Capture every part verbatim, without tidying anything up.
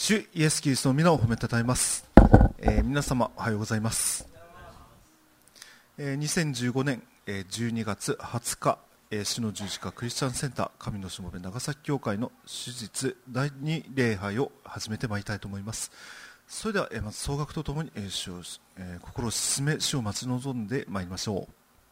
主イエスキリストの皆を褒めたたえます。えー、皆様おはようございます。えー、にせんじゅうごねん、えー、じゅうにがつはつか、えー、主の十字架クリスチャンセンター神のしもべ長崎教会の主日だいに礼拝を始めてまいりたいと思います。それでは、えー、まず総額とともに、えー主をえー、心を進め主を待ち望んでまいりましょう。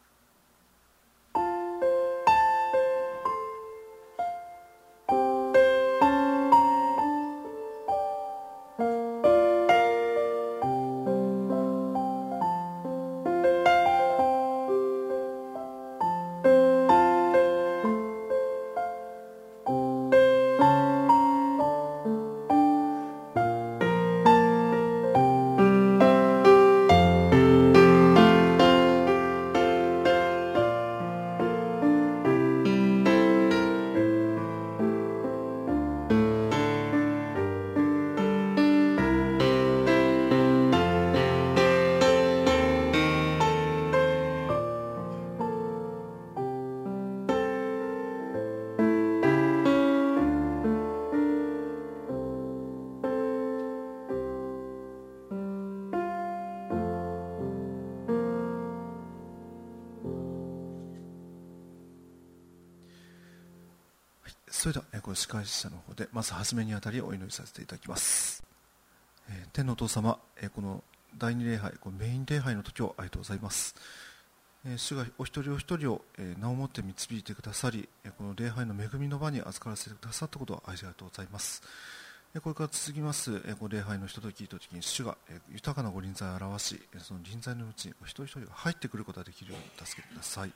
それでは、この司会者の方でまず初めにあたりお祈りさせていただきます。えー、天のお父様、えー、このだいに礼拝、このメイン礼拝の時をありがとうございます。えー、主がお一人お一人を、えー、名をもって導いてくださり、えー、この礼拝の恵みの場に預からせてくださったことをありがとうございます。えー、これから続きます、えー、この礼拝のひとときひとときに主が、えー、豊かなご臨在を表し、えー、その臨在のうちにお一人一人が入ってくることができるように助けてください。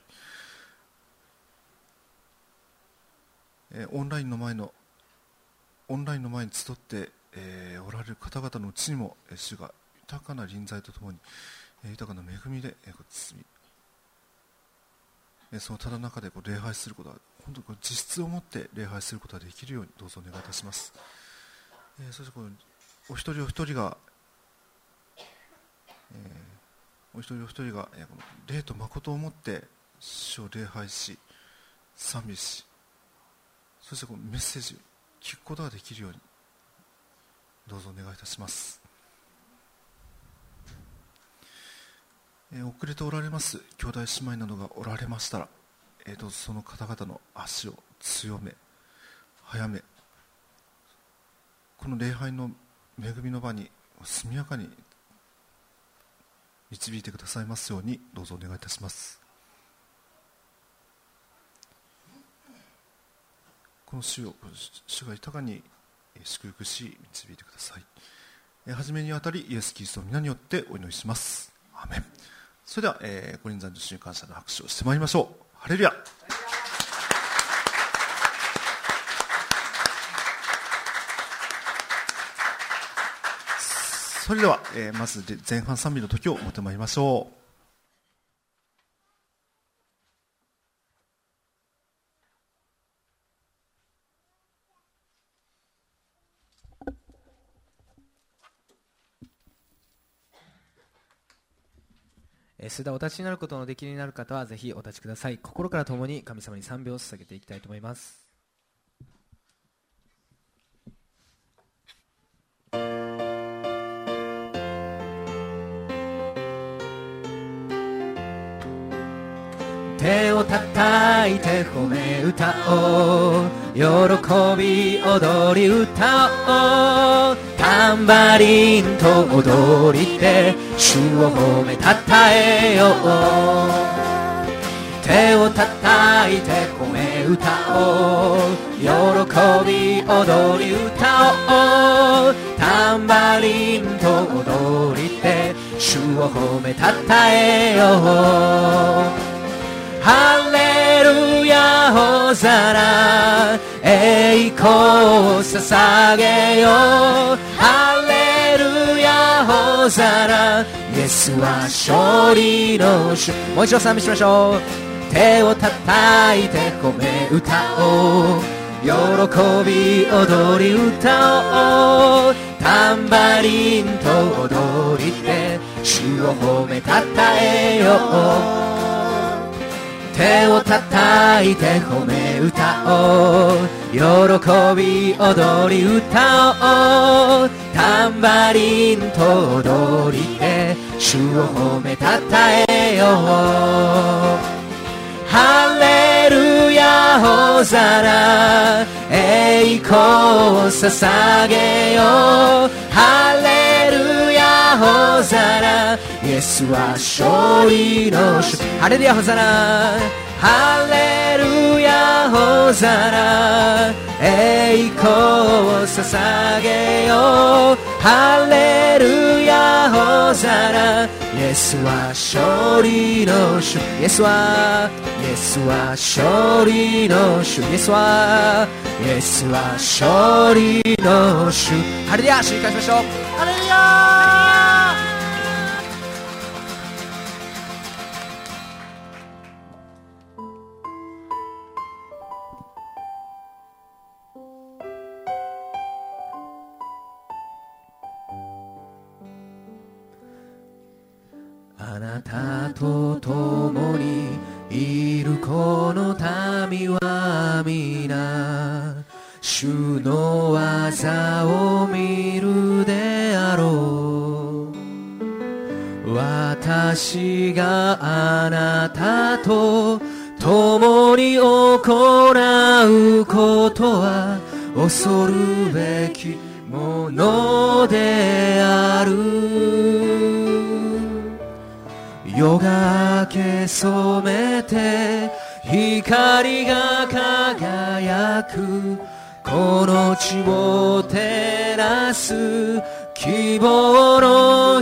えー、オンラインの前のオンラインの前に集って、えー、おられる方々のうちにも、えー、主が豊かな臨在とともに、えー、豊かな恵みで、えー、包み、えー、そのただ中でこう礼拝することは本当にこう実質を持って礼拝することができるようにどうぞお願いいたします。えー、そしてこのお一人お一人が、えー、お一人お一人が、えー、この霊と誠を持って主を礼拝し賛美し、そしてこのメッセージを聞くことができるようにどうぞお願いいたします。えー、遅れておられます兄弟姉妹などがおられましたら、えー、どうぞその方々の足を強め早め、この礼拝の恵みの場に速やかに導いてくださいますようにどうぞお願いいたします。この主を主が豊かに祝福し導いてください。はじめにあたりイエス・キリストの皆によってお祈りします。アーメン。それでは、えー、ご臨在の主に感謝の拍手をしてまいりましょう。ハレルヤ。それでは、えー、まず前半賛美の時を持ってまいりましょう。 それではお立ちになることのできるようになる方はぜひお立ちください。心から共に神様に賛美を捧げていきたいと思います。手を叩いて褒め歌おう、喜び踊り歌おう、タンバリンと踊りで主を褒めたたえよう。手を叩いて褒め歌おう、喜び踊り歌おう、タンバリンと踊りで主を褒めたたえよう。ハレルヤホザラ栄光を捧げよう。ハレルヤホザライエスは勝利の主。もう一度賛美しましょう。手を叩いて褒め歌おう、喜び踊り歌おう、タンバリンと踊りで主を褒めたたえよう。 手を叩いて褒め歌おう、喜び踊り歌おう、タンバリンと踊りで主を褒めたたえよう。ハレルヤホザラ、栄光を捧げよう。ハレルヤホザラ、イエスは勝利の主。ハレルヤホザラ、ハレルヤホザラ、栄光を捧げよう。ハレルヤホザラ、イエスは勝利の主。イエスはイエスは勝利の主。イエスはイエスは勝利の主。ハレルヤ、主に感謝しましょう。ハレルヤ。あなたと共にいるこの民は皆主の技を見るであろう。私があなたと共に行うことは恐るべきものである。夜が明け染めて光が輝くこの地を照らす希望の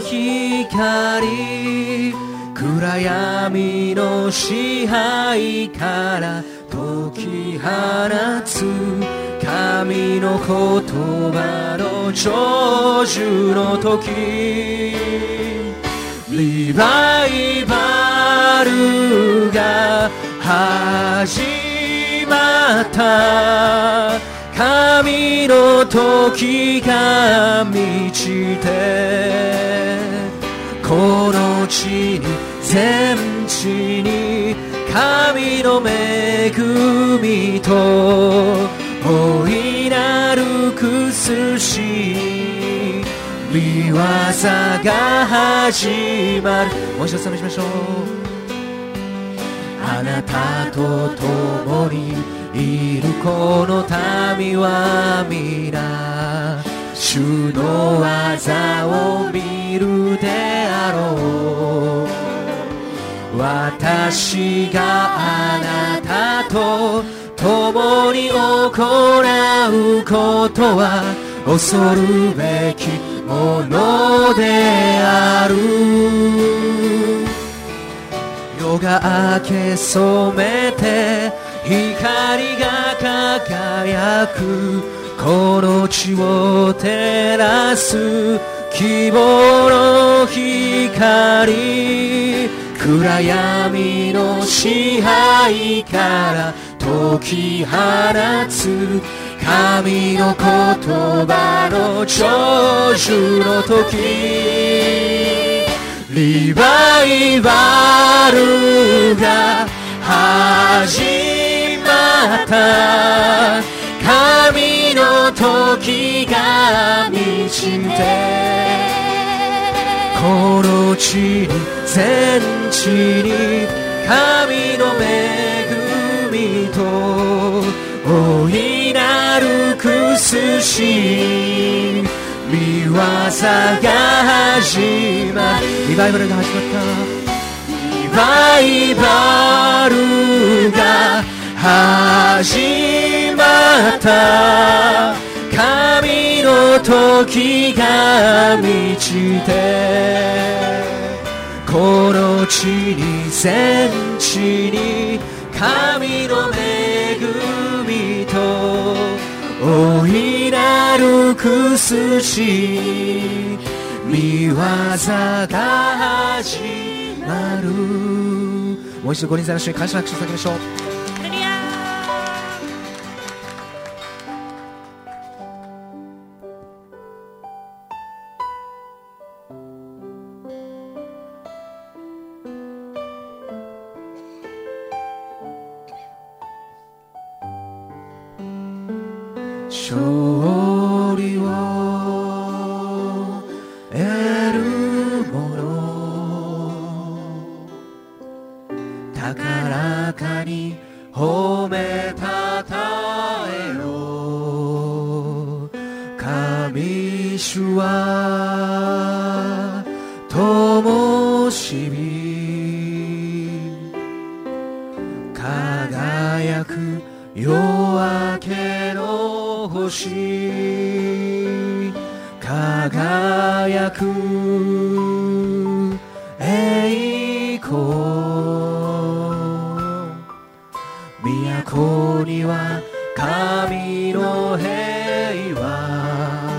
光、暗闇の支配から解き放つ神の言葉の成就の時、リバイバルが始まった。神の時が満ちて、この地に全地に神の恵みと大いなる苦しい御業が始まる。もう一度賛美しましょう。あなたと共にいるこの民は皆主の技を見るであろう。私があなたと共に行うことは恐るべきものである。夜が明け染めて光が輝くこの地を照らす希望の光、暗闇の支配から解き放つ神の言葉の成就の時、リバイバルが始まった。神の時が満ちて、この地に全地に神の恵みと大いなる苦しい御業が始まる。リバイバルが始まった。リバイバルが始まった。神の時が満ちて、この地に全地に神の恵みと大いなる苦しい御業が始まる。もう一度ご臨在の主に感謝の拍手を捧げましょう。 勝利を得るもの、高らかに褒めたたえよ。神主は灯火、輝く夜明けの星、輝く栄光、都には神の平和、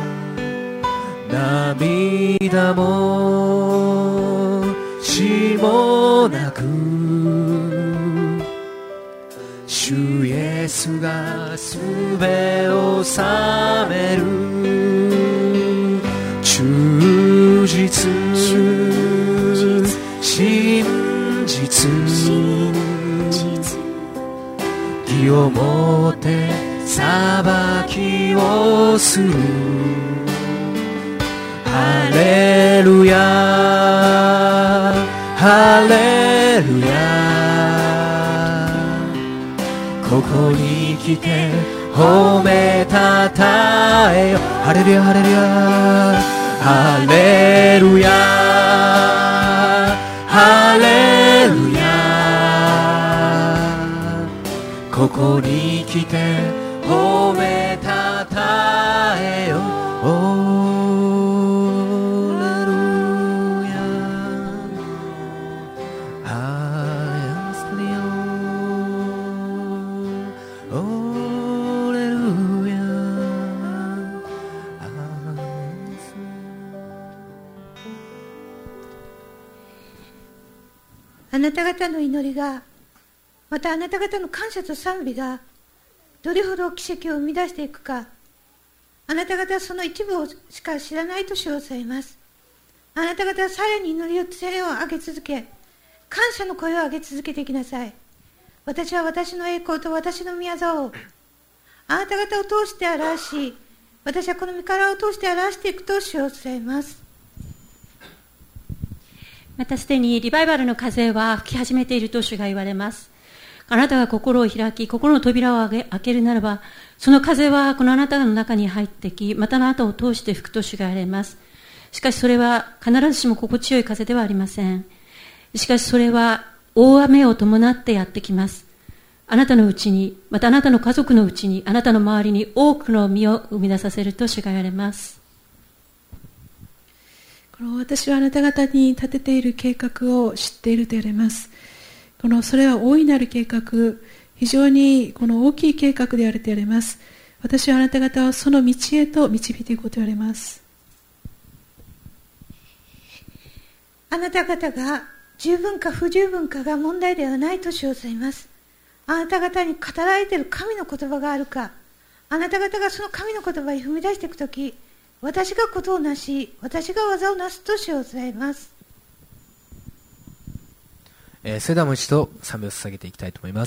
涙も死もなく、主イエスがすべを治める。忠実、真実、義をもって裁きをする。ハレルヤ、ハレルヤ、ここに来て褒めたたえよ。ハレルヤ、ハレルヤ、ハレルヤ、ハレルヤ、ここに来て褒めたたえよ。 あなた方の祈りが、またあなた方の感謝と賛美がどれほど奇跡を生み出していくか、あなた方はその一部をしか知らないと主をさえます。あなた方はさらに祈りを手を上げ続け、感謝の声を上げ続けていきなさい。私は私の栄光と私の御業をあなた方を通して表し、私はこの御殻を通して表していくと主をさえます。 またすでにリバイバルの風は吹き始めていると主が言われます。あなたが心を開き、心の扉を開けるならば、その風はこのあなたの中に入ってき、またあなたを通して吹くと主が言われます。しかしそれは必ずしも心地よい風ではありません。しかしそれは大雨を伴ってやってきます。あなたのうちに、またあなたの家族のうちに、あなたの周りに多くの実を生み出させると主が言われます。 この私はあなた方に立てている計画を知っていると言われます。このそれは大いなる計画、非常にこの大きい計画であると言われます。私はあなた方をその道へと導いていくことと言われます。 あなた方が十分か不十分かが問題ではないと主をさえます。あなた方に語られている神の言葉があるか、あなた方がその神の言葉に踏み出していくとき、私がことをなし、私が技をなすと主をさえます。 えー、それではもう一度賛美を捧げていきたいと思います。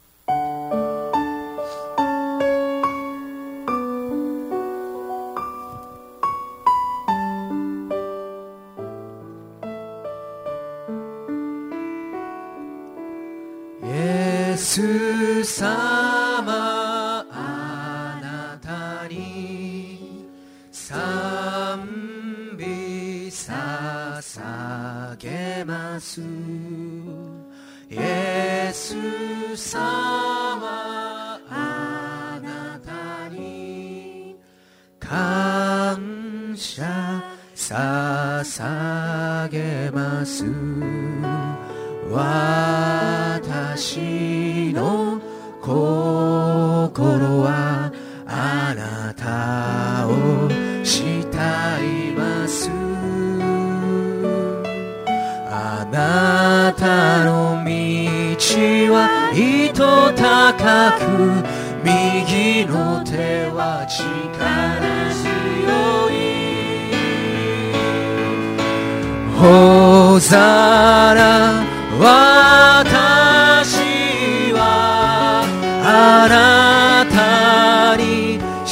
イエス様、あなたに賛美捧げます。イエス様、あなたに感謝捧げます。私の心はあなたを慕います。あなたの道は糸高く、右の手は力強い。ホザナ、私はあなたに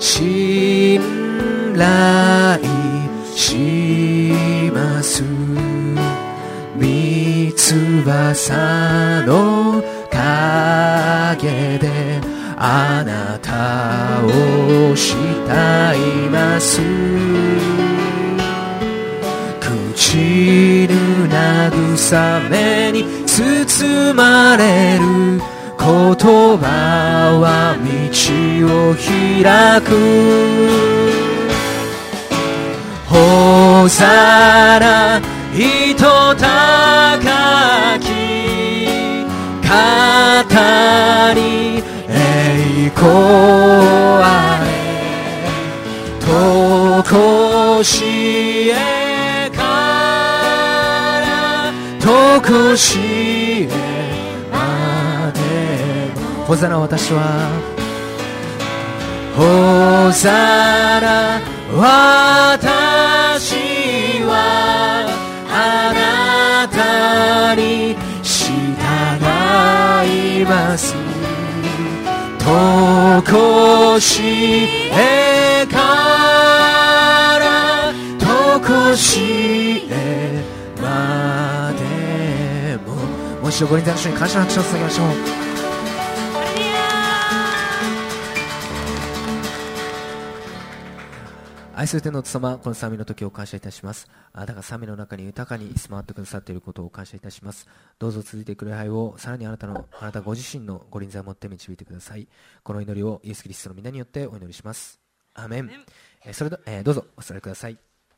信頼します三翼の陰であなたを慕います朽ちぬ慰めに包まれる言葉は道を開くほざら糸高き方に栄光あれとこしえからとこしえまでほざら私はほざら私はあなたに従いますとこしえからとこしえまでももう一度ご臨在の主に感謝の拍手を捧げましょう愛する天のお父様、この賛美の時を感謝いたします。あなたが賛美の中に豊かに住まわってくださっていることを感謝いたします。どうぞ続いていく礼拝をさらにあなたのあなたご自身のご臨在をもって導いてください。この祈りをイエス・キリストの皆によってお祈りします。アーメン。えそれで、えー、どうぞお座りください。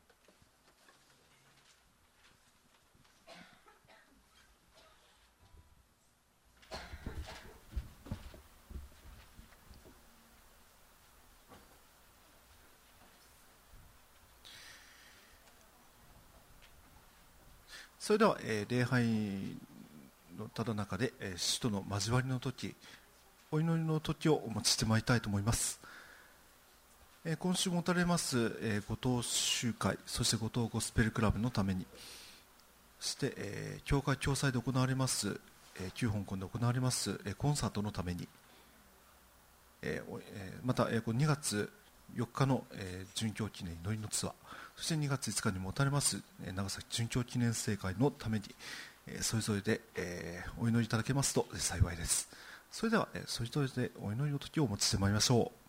それでは、えー、礼拝のただ中で、えー、主との交わりの時お祈りの時をお持ちしてまいりたいと思います、えー、今週持たれます、えー、後藤集会そして後藤ゴスペルクラブのためにそして、えー、教会共催で行われます、えー、旧香港で行われます、えー、コンサートのために、えーえー、また、えー、にがつよっかの、えー、殉教記念祈りのツアーそしてにがついつかに持たれます長崎殉教記念聖会のためにそれぞれでお祈りいただけますと幸いです。それではそれぞれでお祈りの時をお持ちしてまいりましょう。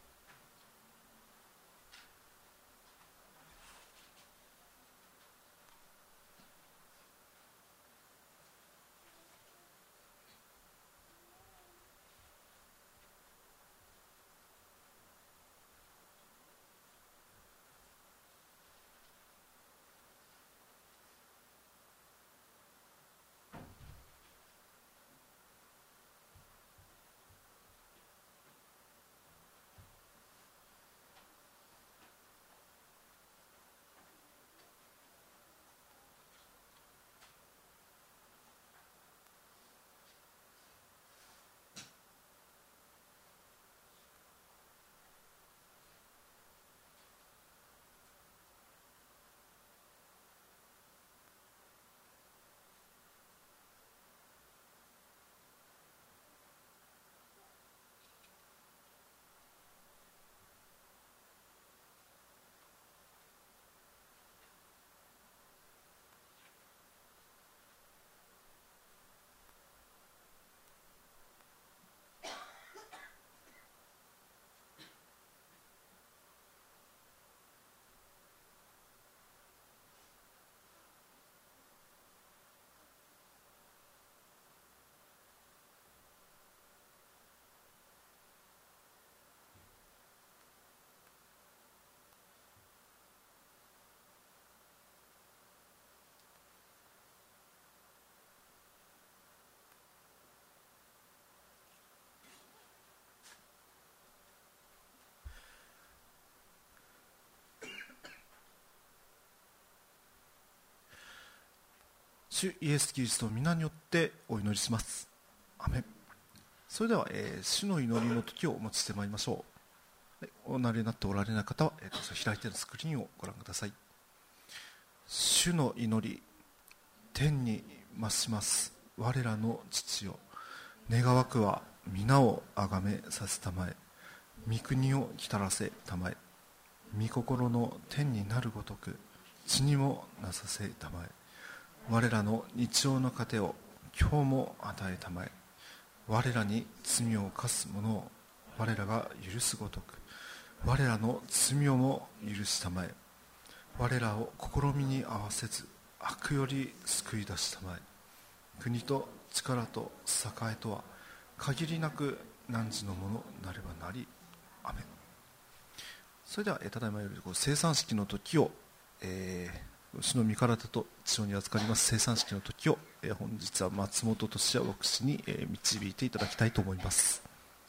主イエス・キリストの皆によってお祈りします。アメン。それでは、えー、主の祈りの時をお持ちしてまいりましょう。はい、お慣れになっておられない方は、えー、どうぞ開いているスクリーンをご覧ください。主の祈り、天に増します我らの父よ、願わくは皆をあがめさせたまえ、 御国を来たらせたまえ。御心の天になるごとく地にもなさせたまえ。我らの日常の糧を今日も与えたまえ。我らに罪を犯す者を我らが許すごとく我らの罪をも許したまえ。我らを試みに合わせず悪より救い出したまえ。国と力と栄えとは限りなく汝のものなればなり。アメン。それではただいまより生産式の時を、えー、主の身体と血に預かります生産式の時を、えー、本日は松本俊也牧師に、えー、導いていただきたいと思います。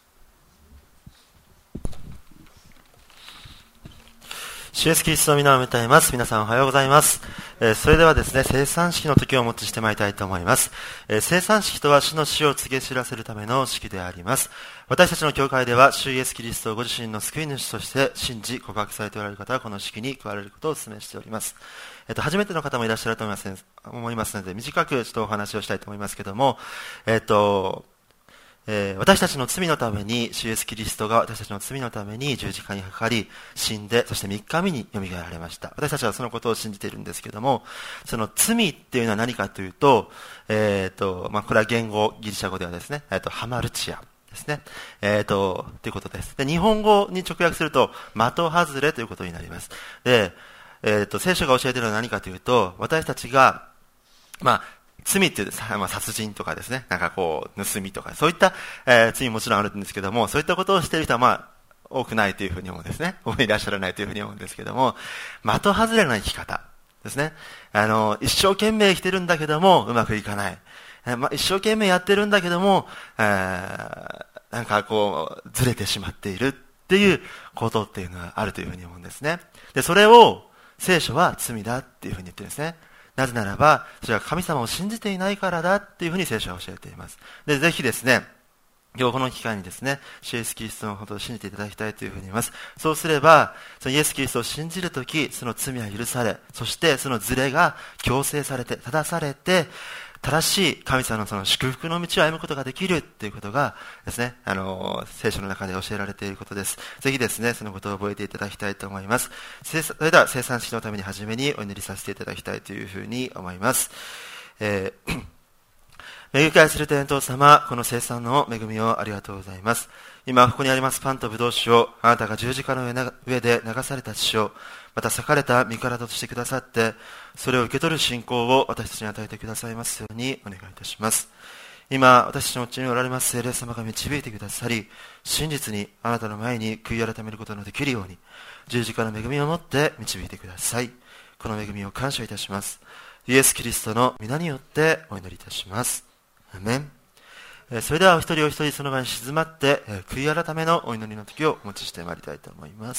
主イエスキリストの皆を称えます。皆さんおはようございます。えー、それではですね、生産式の時をお持ちしてまいりたいと思います。えー、生産式とは主の死を告げ知らせるための式であります。私たちの教会では、主イエスキリストをご自身の救い主として信じ告白されておられる方はこの式に加われることをお勧めしております。えっと、初めての方もいらっしゃると思います、思いますので、短くちょっとお話をしたいと思いますけども、えっと、えー、私たちの罪のために、主イエスキリストが私たちの罪のために十字架にかかり、死んで、そしてみっかめによみがえられました。私たちはそのことを信じているんですけども、その罪っていうのは何かというと、えっと、まあ、これは言語、ギリシャ語ではですね、えっと、ハマルチアですね。えっと、ということです。で、日本語に直訳すると、的外れということになります。で、えっと、聖書が教えているのは何かというと、私たちが、まあ、罪っていう、まあ、殺人とかですね、なんかこう、盗みとか、そういった、えー、罪ももちろんあるんですけども、そういったことをしている人は、まあ、多くないというふうに思うんですね。多くいらっしゃらないというふうに思うんですけども、的外れな生き方ですね。あの、一生懸命生きてるんだけども、うまくいかない。えーまあ、一生懸命やってるんだけども、えー、なんかこう、ずれてしまっているっていうことっていうのはあるというふうに思うんですね。で、それを、聖書は罪だっていうふうに言ってるんですね。なぜならば、それは神様を信じていないからだっていうふうに聖書は教えています。で、ぜひですね、今日この機会にですね、主イエスキリストのことを信じていただきたいというふうに言います。そうすれば、そのイエスキリストを信じるとき、その罪は許され、そしてそのズレが強制されて、正されて、正しい神様のその祝福の道を歩むことができるということがですね、あの、聖書の中で教えられていることです。ぜひですね、そのことを覚えていただきたいと思います。それでは生産式のために初めにお祈りさせていただきたいというふうに思います。えー恵み返する天父様、この生産の恵みをありがとうございます。今、ここにありますパンとブドウ酒を、あなたが十字架の上で流された血を、また裂かれた身体としてくださって、それを受け取る信仰を私たちに与えてくださいますようにお願いいたします。今、私たちのうちにおられます聖霊様が導いてくださり、真実にあなたの前に悔い改めることのできるように、十字架の恵みをもって導いてください。この恵みを感謝いたします。イエス・キリストの皆によってお祈りいたします。アメン。それではお一人お一人その場に静まって、悔い改めのお祈りの時をお持ちしてまいりたいと思います。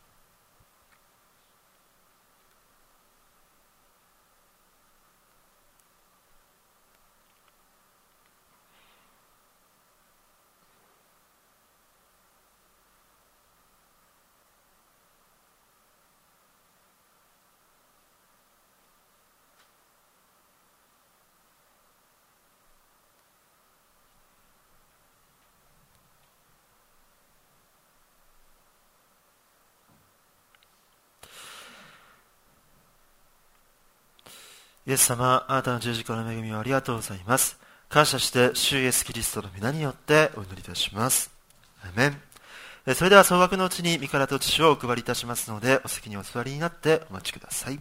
イエス様、あなたの十字架の恵みをありがとうございます。感謝して、主イエスキリストの皆によってお祈りいたします。アメン。それでは総額のうちに身体と血をお配りいたしますので、お席にお座りになってお待ちください。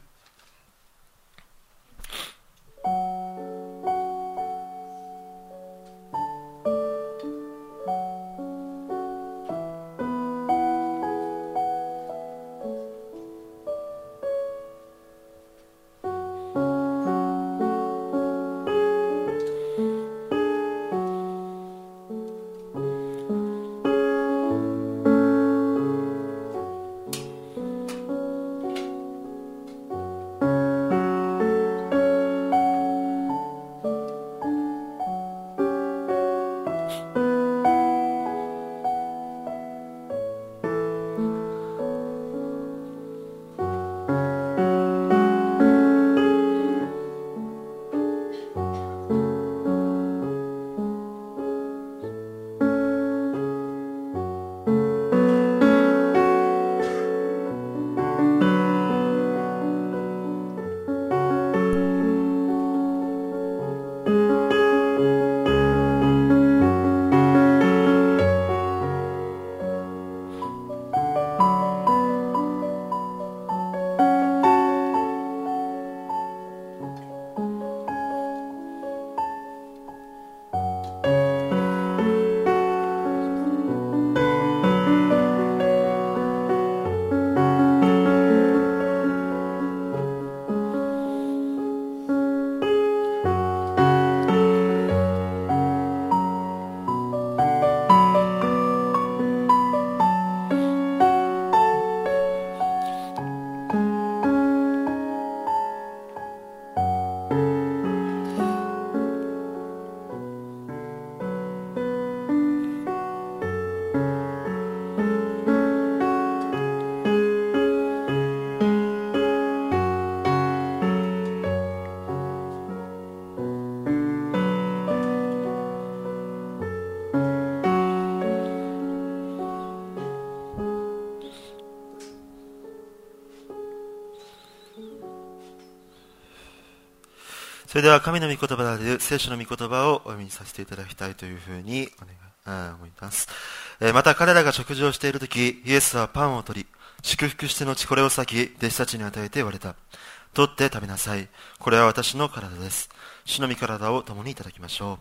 それでは神の御言葉である聖書の御言葉をお読みさせていただきたいというふうにお願いあ思います。えー、また彼らが食事をしているとき、イエスはパンを取り、祝福して後これを裂き、弟子たちに与えて言われた。取って食べなさい。これは私の体です。主の御体を共にいただきましょう。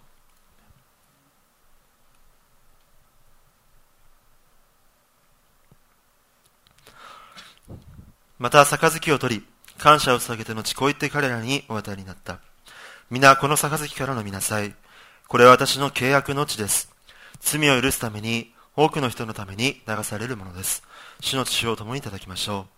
また杯を取り、感謝を捧げて後こう言って彼らにお与えになった。皆この杯から飲みなさい。これは私の契約の血です。罪を許すために、多くの人のために流されるものです。主の血を共にいただきましょう。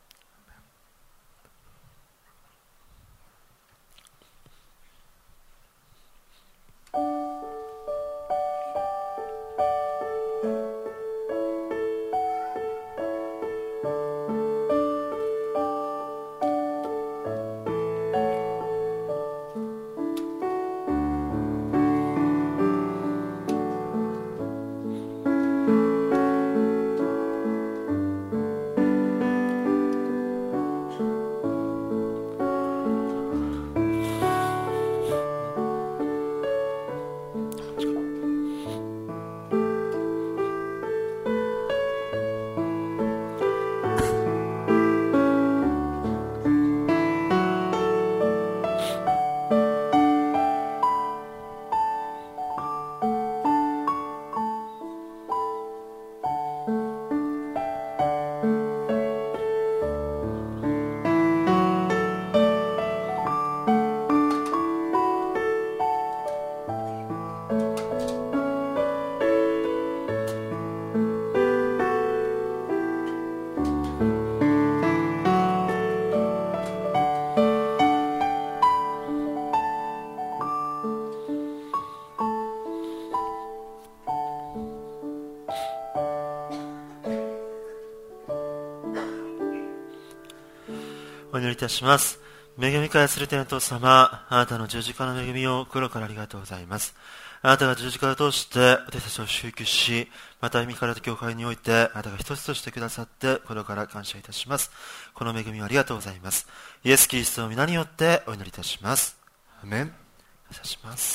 お祈りいたします。恵み返する天父様、あなたの十字架の恵みを心からありがとうございます。あなたが十字架を通して私たちを祝福し、また身からと教会においてあなたが一つとしてくださって心から感謝いたします。この恵みをありがとうございます。イエス・キリストの皆によってお祈りいたします。アーメン。感謝します。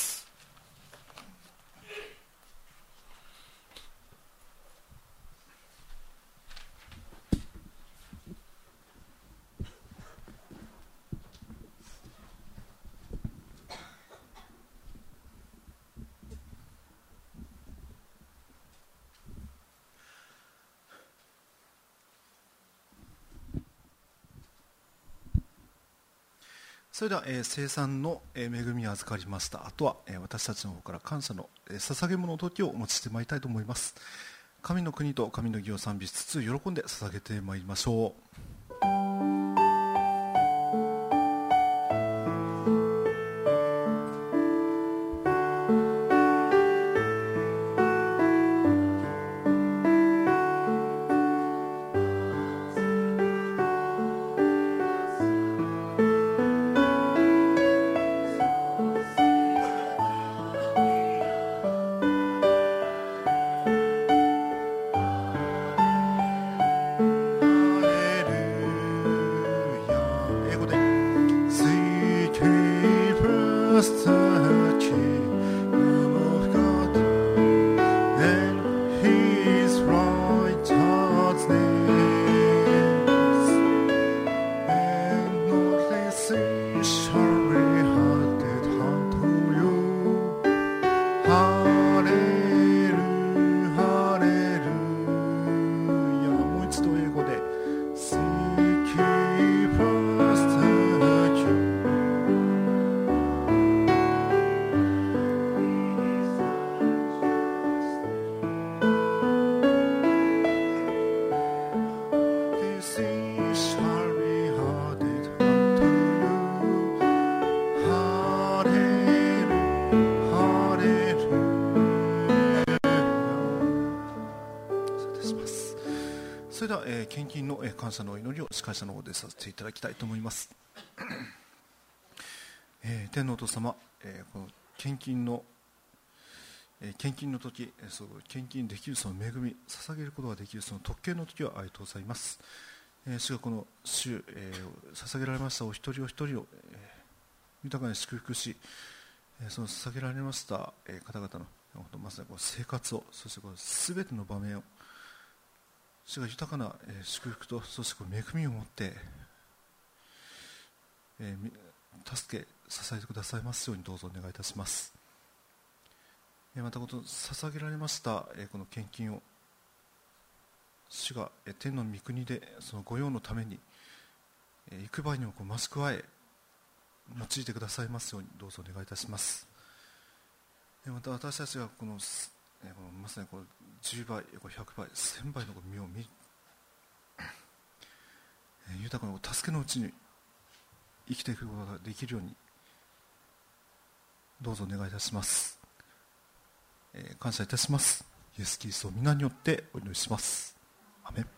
それでは、えー、聖餐の、えー、恵みを預かりました。あとは、えー、私たちの方から感謝の、えー、捧げ物の時をお持ちしてまいりたいと思います。神の国と神の義を賛美しつつ喜んで捧げてまいりましょう。それでは、えー、献金の、えー、感謝の祈りを司会者の方でさせていただきたいと思います。えー、天皇お父様、えー、この献金の、えー、献金の時、えー、そう献金できるその恵み、捧げることができるその特権の時はありがとうございます。えー、主がこの主、えー、捧げられましたお一人お一人を、え豊かに祝福し、その捧げられました方々のまさにこう生活を、そしてこう全ての場面を主が豊かな祝福と、そしてこう恵みを持って、えー、助け支えてくださいますようにどうぞお願いいたします。またこの捧げられましたこの献金を主が天の御国でその御用のために幾倍にもこう増し加え用いてくださいますようにどうぞお願いいたします。また私たちがこのこのまさにこうじゅうばい、ひゃくばい、せんばいの実を見豊かな助けのうちに生きていくことができるようにどうぞお願いいたします。えー、感謝いたします。イエス・キリストの皆によってお祈りします。アメン。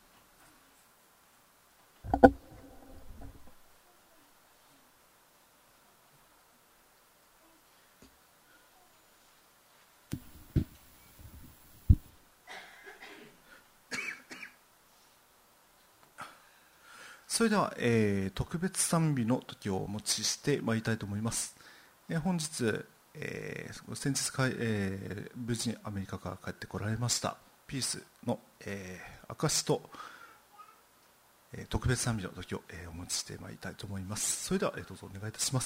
それでは、えー、特別賛美の時をお持ちしてまいりたいと思います。えー、本日、えー、先日かい、えー、無事にアメリカから帰ってこられましたピースの、えー、証と、えー、特別賛美の時を、えー、お持ちしてまいりたいと思います。それでは、えー、どうぞお願いいたします。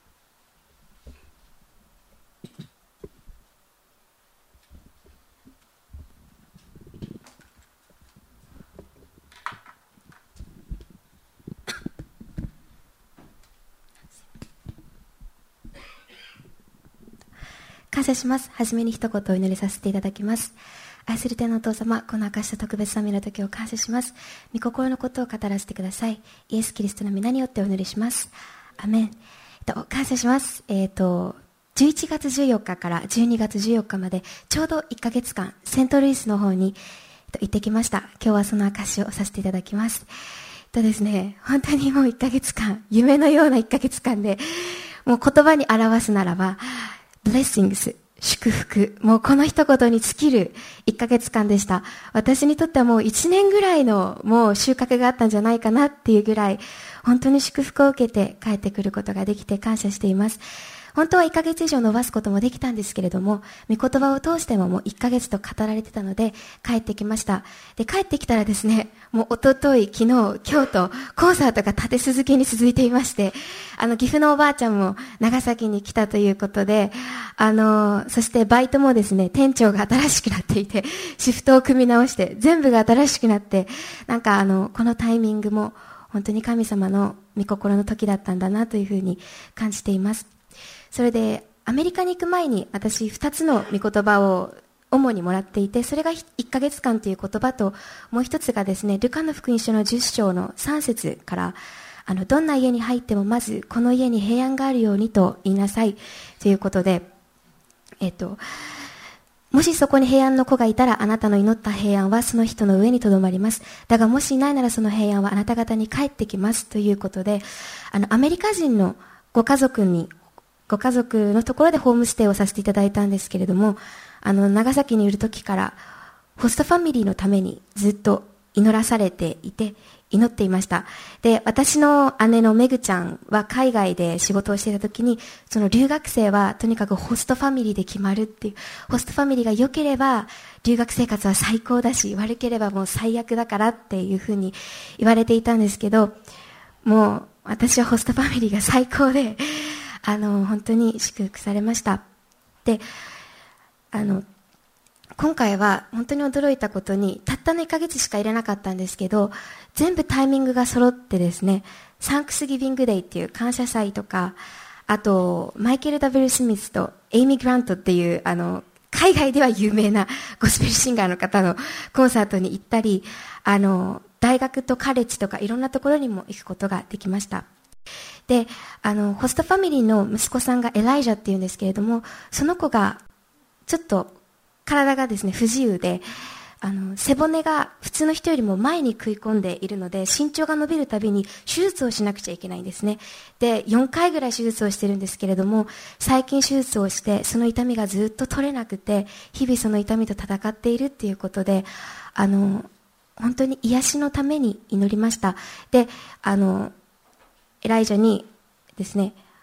感謝します。はじめに一言お祈りさせていただきます。愛する天のお父様、この証した特別賛美の時を感謝します。御心のことを語らせてください。イエス・キリストの皆によってお祈りします。アメン。えっと、感謝します。えっと、じゅういちがつじゅうよっかからじゅうにがつじゅうよっかまでちょうどいっかげつかんセントルイスの方に、えっと、行ってきました。今日はその証をさせていただきます。えっとですね、本当にもういっかげつかん、夢のようないっかげつかんで、もう言葉に表すならば、Blessings、祝福、もうこの一言に尽きるいっかげつかんでした。私にとってはもういちねんぐらいのもう収穫があったんじゃないかなっていうぐらい、本当に祝福を受けて帰ってくることができて感謝しています。本当はいっかげつ以上伸ばすこともできたんですけれども、御言葉を通してももういっかげつと語られてたので帰ってきました。で、帰ってきたらですね、もう一昨日、昨日、今日とコンサートが立て続けに続いていまして、あの、岐阜のおばあちゃんも長崎に来たということで、あの、そしてバイトもですね、店長が新しくなっていて、シフトを組み直して、全部が新しくなって、なんかあの、このタイミングも本当に神様の御心の時だったんだなというふうに感じています。それでアメリカに行く前に私ふたつの御言葉を主にもらっていて、それがいっかげつかんという言葉と、もう一つがですね、ルカの福音書のじゅっしょうのさんせつから、あのどんな家に入ってもまずこの家に平安があるようにと言いなさいということで、えっともしそこに平安の子がいたら、あなたの祈った平安はその人の上にとどまります。だがもしいないなら、その平安はあなた方に帰ってきますということで、あのアメリカ人のご家族にご家族のところでホームステイをさせていただいたんですけれども、あの長崎にいる時からホストファミリーのためにずっと祈らされていて、祈っていました。で、私の姉のめぐちゃんは海外で仕事をしていた時に、その留学生はとにかくホストファミリーで決まるっていう、ホストファミリーが良ければ留学生活は最高だし、悪ければもう最悪だからっていうふうに言われていたんですけど、もう私はホストファミリーが最高で、あの本当に祝福されました。で、あの今回は本当に驚いたことに、たったのいっかげつしか入れなかったんですけど、全部タイミングが揃ってですね、サンクスギビングデイっていう感謝祭とか、あとマイケル・ダブル・スミスとエイミー・グラントっていうあの海外では有名なゴスペルシンガーの方のコンサートに行ったり、あの大学とカレッジとかいろんなところにも行くことができました。で、あのホストファミリーの息子さんがエライジャっていうんですけれども、その子がちょっと体がですね不自由で、あの背骨が普通の人よりも前に食い込んでいるので、身長が伸びるたびに手術をしなくちゃいけないんですね。で、よんかいぐらい手術をしてるんですけれども、最近手術をしてその痛みがずっと取れなくて、日々その痛みと戦っているっていうことで、あの本当に癒しのために祈りました。で、あのエライジャにですね、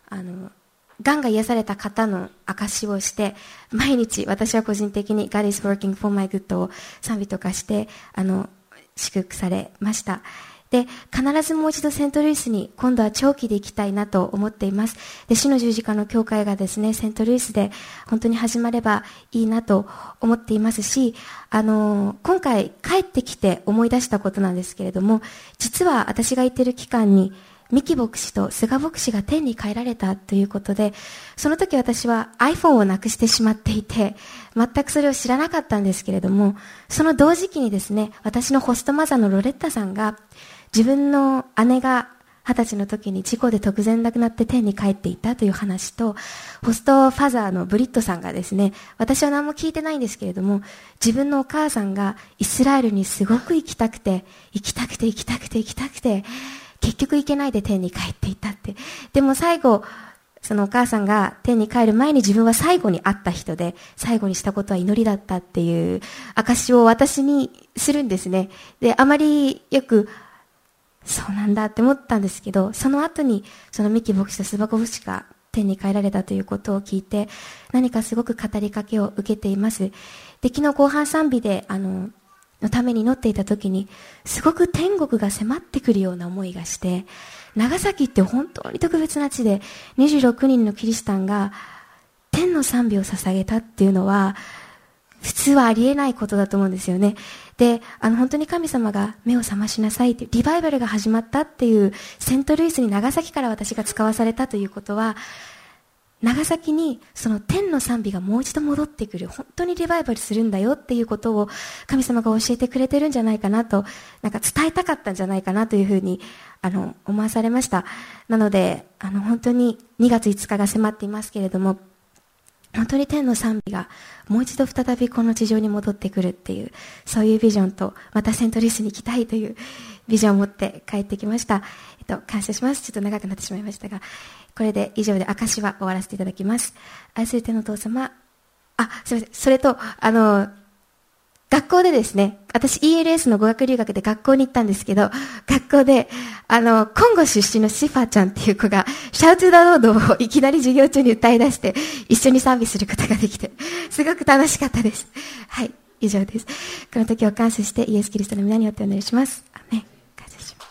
あのがんが癒された方の証をして、毎日私は個人的に God is working for my good を賛美とかしてあの祝福されました。で、必ずもう一度セントルイスに今度は長期で行きたいなと思っています。で、死の十字架の教会がですね、セントルイスで本当に始まればいいなと思っていますし、あの今回帰ってきて思い出したことなんですけれども、実は私が行っている期間に三木牧師と菅牧師が天に帰られたということで、その時私は iPhone をなくしてしまっていて、全くそれを知らなかったんですけれども、その同時期にですね、私のホストマザーのロレッタさんが、自分の姉が二十歳の時に事故で突然亡くなって天に帰っていたという話と、ホストファザーのブリットさんがですね、私は何も聞いてないんですけれども、自分のお母さんがイスラエルにすごく行きたくて、行きたくて行きたくて行きたくて、結局行けないで天に帰っていったって。でも最後、そのお母さんが天に帰る前に自分は最後に会った人で、最後にしたことは祈りだったっていう証を私にするんですね。で、あまりよく、そうなんだって思ったんですけど、その後にその三木牧師と菅牧師が天に帰られたということを聞いて、何かすごく語りかけを受けています。で、昨日後半賛美で、あの、のために祈っていた時に、すごく天国が迫ってくるような思いがして、長崎って本当に特別な地で、にじゅうろくにんのキリシタンが天の賛美を捧げたっていうのは、普通はありえないことだと思うんですよね。で、あの本当に神様が目を覚ましなさいって、リバイバルが始まったっていう、セントルイスに長崎から私が使わされたということは、長崎にその天の賛美がもう一度戻ってくる、本当にリバイバルするんだよっていうことを神様が教えてくれてるんじゃないかなと、なんか伝えたかったんじゃないかなというふうにあの思わされました。なのであの本当ににがついつかが迫っていますけれども、本当に天の賛美がもう一度再びこの地上に戻ってくるっていう、そういうビジョンと、またセントルイスに行きたいというビジョンを持って帰ってきました。えっと、感謝します。ちょっと長くなってしまいましたが、これで以上で証は終わらせていただきます。愛する天のお父様、あ、すみません。それと、あの、学校でですね、私 イーエルエス の語学留学で学校に行ったんですけど、学校で、あの、コンゴ出身のシファちゃんっていう子が、シャウトゥダロードをいきなり授業中に歌い出して、一緒に賛美することができて、すごく楽しかったです。はい、以上です。この時を感謝して、イエス・キリストの皆によってお願いします。アーメン。感謝します。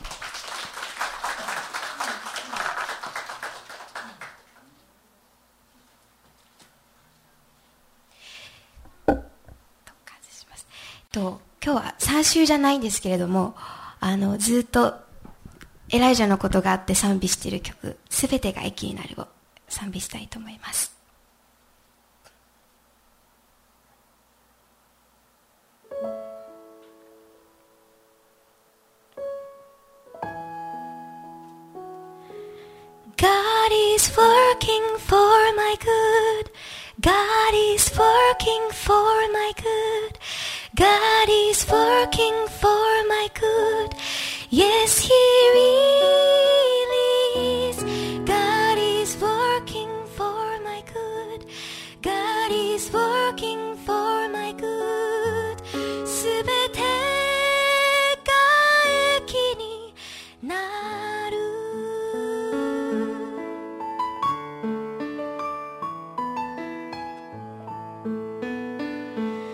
と今日はさん週じゃないんですけれども、あのずっとエライジャのことがあって賛美している曲、すべてが益になるを賛美したいと思います。God is working for my good. God is working for my good. God is working for my good. Yes, He really is. God is working for my good. God is working for my good. すべてが益になる。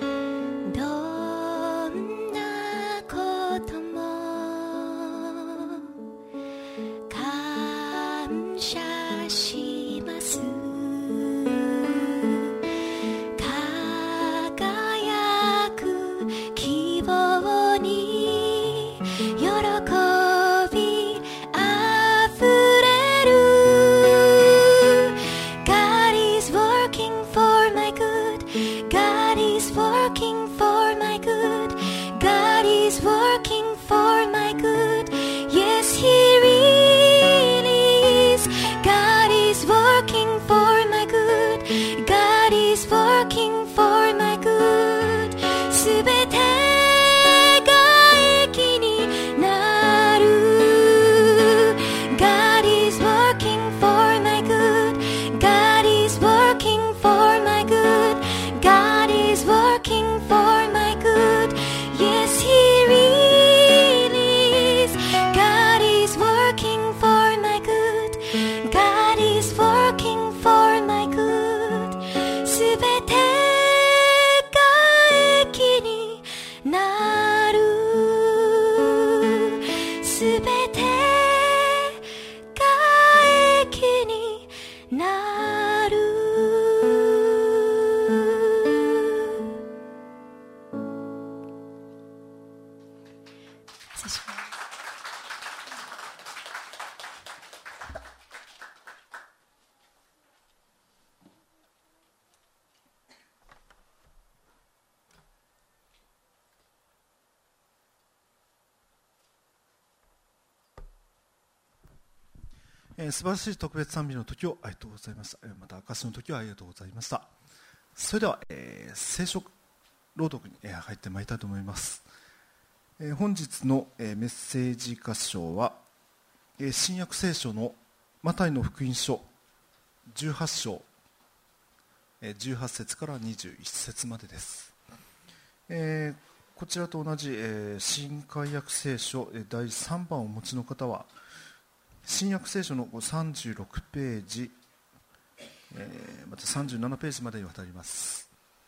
どんなことも謝します。 えー、素晴らしい特別賛美の時をありがとうございました。また証の時をありがとうございました。それでは、えー、聖書朗読に入ってまいりたいと思います。えー、本日の、えー、メッセージ箇所は、えー、新約聖書のマタイの福音書じゅうはち章、えー、じゅうはち節からにじゅういち節までです。えー、こちらと同じ、えー、新改約聖書、えー、だいさんばんをお持ちの方は新約聖書のさんじゅうろくページ、えー、またさんじゅうななページまでにわたります。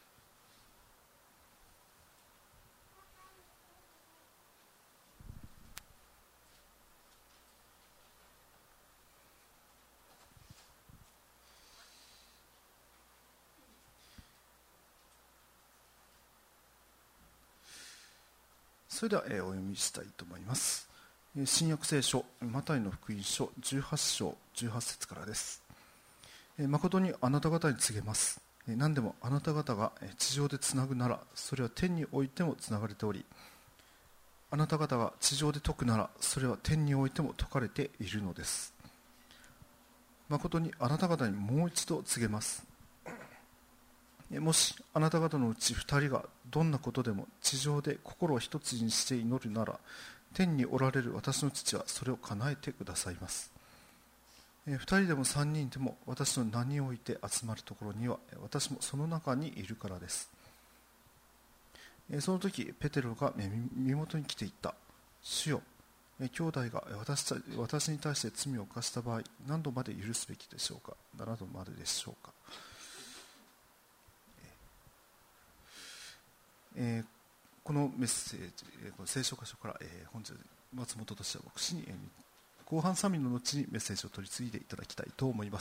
それでは、えー、お読みしたいと思います。新約聖書マタイの福音書じゅうはち章じゅうはち節からです。誠にあなた方に告げます。何でもあなた方が地上でつなぐならそれは天においてもつながれており、あなた方が地上で解くならそれは天においても解かれているのです。誠にあなた方にもう一度告げます。もしあなた方のうち二人がどんなことでも地上で心を一つにして祈るなら天におられる私の父はそれを叶えてくださいます。二人でも三人でも私の名において集まるところには私もその中にいるからです。その時ペテロが身元に来ていった。主よ、兄弟が 私, 私に対して罪を犯した場合何度まで許すべきでしょうか。ななどまででしょうか。えーこのメッセージ、聖書箇所から、えー、本日松本俊也牧師に、えー、後半賛美の後にメッセージを取り継いでいただきたいと思います。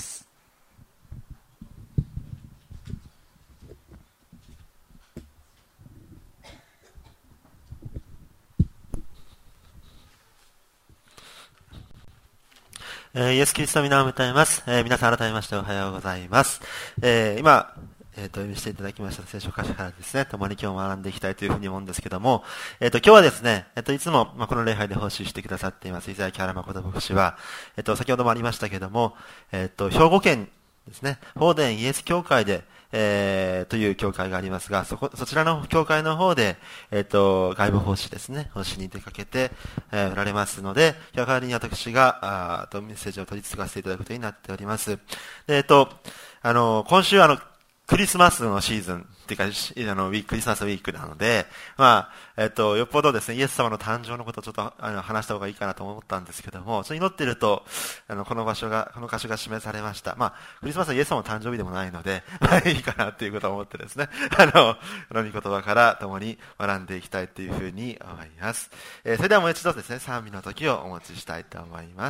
えー、イエスキリストの皆を歌います。えー、皆さん改めましておはようございます。えー、今えっと、読みしていただきました聖書箇所からですね、共に今日学んでいきたいというふうに思うんですけども、えっと、今日はですね、えっと、いつも、まあ、この礼拝で奉仕してくださっています、伊沢木原誠牧師は、えっと、先ほどもありましたけども、えっと、兵庫県ですね、法殿イエス教会で、えー、という教会がありますが、そこ、そちらの教会の方で、えっと、外部奉仕ですね、奉仕に出かけて、えー、おられますので、代わりに私が、あと、メッセージを取り継がせていただくことになっております。で、えっと、あの、今週あの、クリスマスのシーズンっていうか、あの、ウィーク、クリスマスウィークなので、まあ、えっと、よっぽどですね、イエス様の誕生のことをちょっとあの話した方がいいかなと思ったんですけども、それ祈っていると、あの、この場所が、この箇所が示されました。まあ、クリスマスはイエス様の誕生日でもないので、まあ、いいかなっていうことを思ってですね、あの、この御言葉から共に学んでいきたいというふうに思います。えー、それではもう一度ですね、賛美の時をお持ちしたいと思います。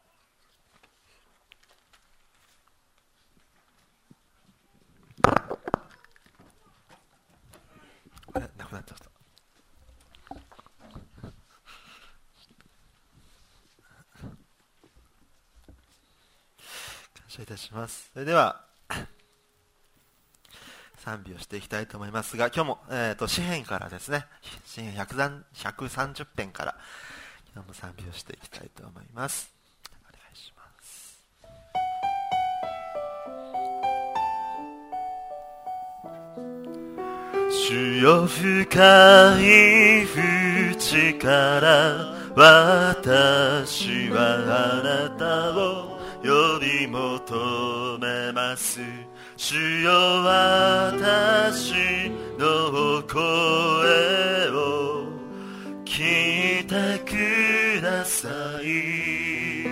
なくなっちゃった。感謝いたします。それでは賛美をしていきたいと思いますが、今日も、えー、と詩編からですね、詩編ひゃくさんじゅっ編から今日も賛美をしていきたいと思います。お願いします。主よ深い淵から私はあなたを呼び求めます。主よ私の声を聞いてください。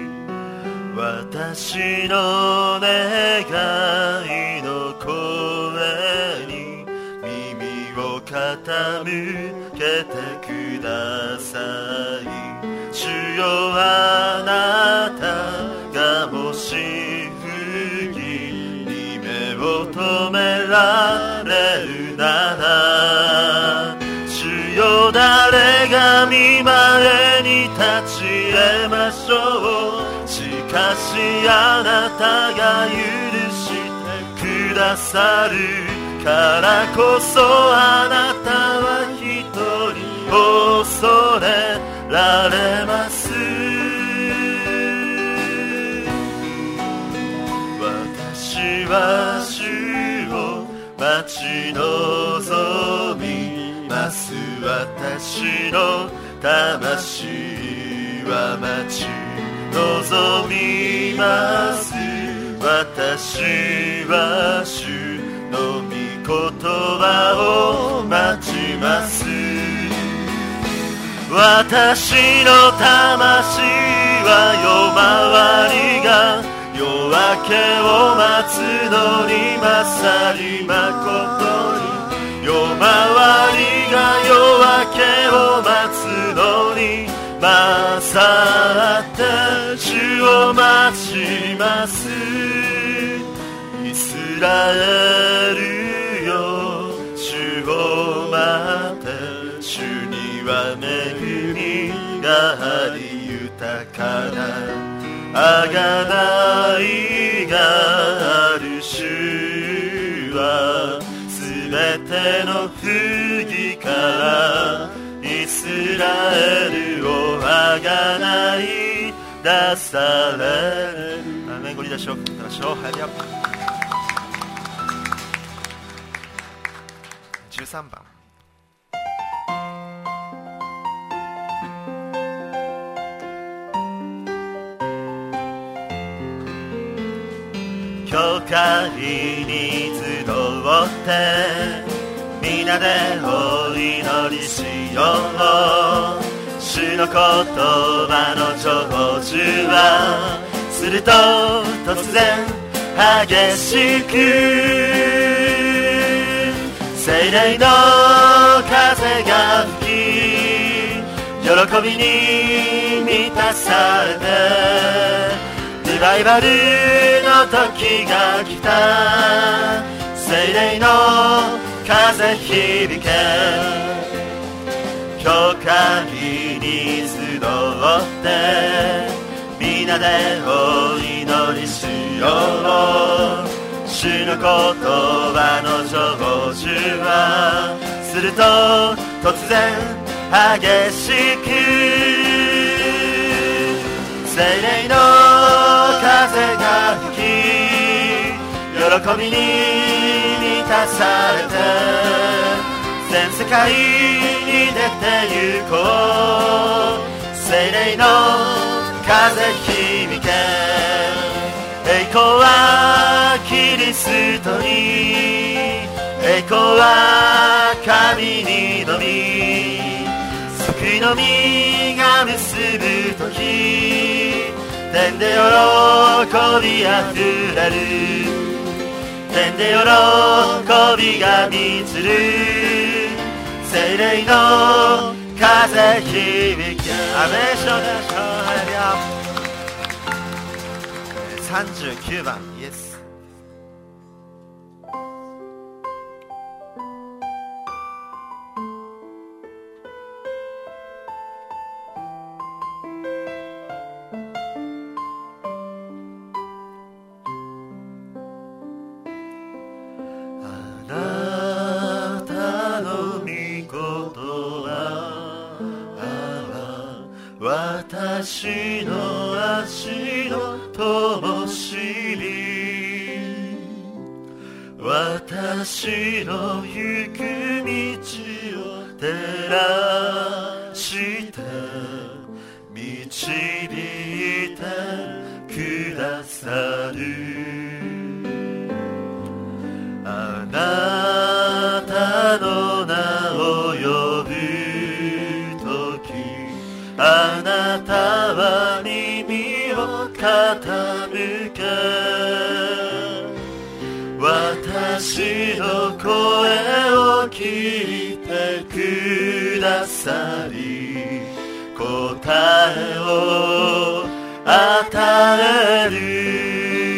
私の願いの声に耳を傾けてください。主よあなたがもし不義に目を留められるなら、主よ誰が見舞え立ち得ましょう。しかしあなたが許してくださるからこそ、あなたは一人恐れられます。私は主を待ち望みます。私の魂は待ち望みます。私は主の御言葉を待ちます。私の魂は夜回りが夜明けを待つのに勝り誠に、夜回りが夜明けを待つのに勝って主を待ちます。イスラエルよ、主を待って、主には恵みがあり豊かなあがないがある。主はすべての不義からイスラエルをあがない出される。アーメン。ご理解しよう。行きましょう。はい、じゅうさんばん。教会に集って皆でお祈りしよう。主の言葉の成就はすると突然激しく、聖霊の風が吹き喜びに満たされて、リバイバルの時が来た。聖霊の風響け、教会に集って皆でお祈りしよう。主の言葉の成就はすると突然激しく、聖霊の風が吹き喜びに満たされて、全世界に出て行こう。聖霊の風響け、栄光はキリストに、栄光は神にのみ、救いの実が結ぶとき、天で喜びあふれる、天で喜びが満ちる。聖霊の風響け。アメーションでしょう。ハレルヤ。さんじゅうきゅうばん、イエス。私の足の灯火、私の行く道を照らして導いてくださる。あなたの名を呼ぶとき、あなたは耳を傾け、私の声を聞いてくださり、答えを与える。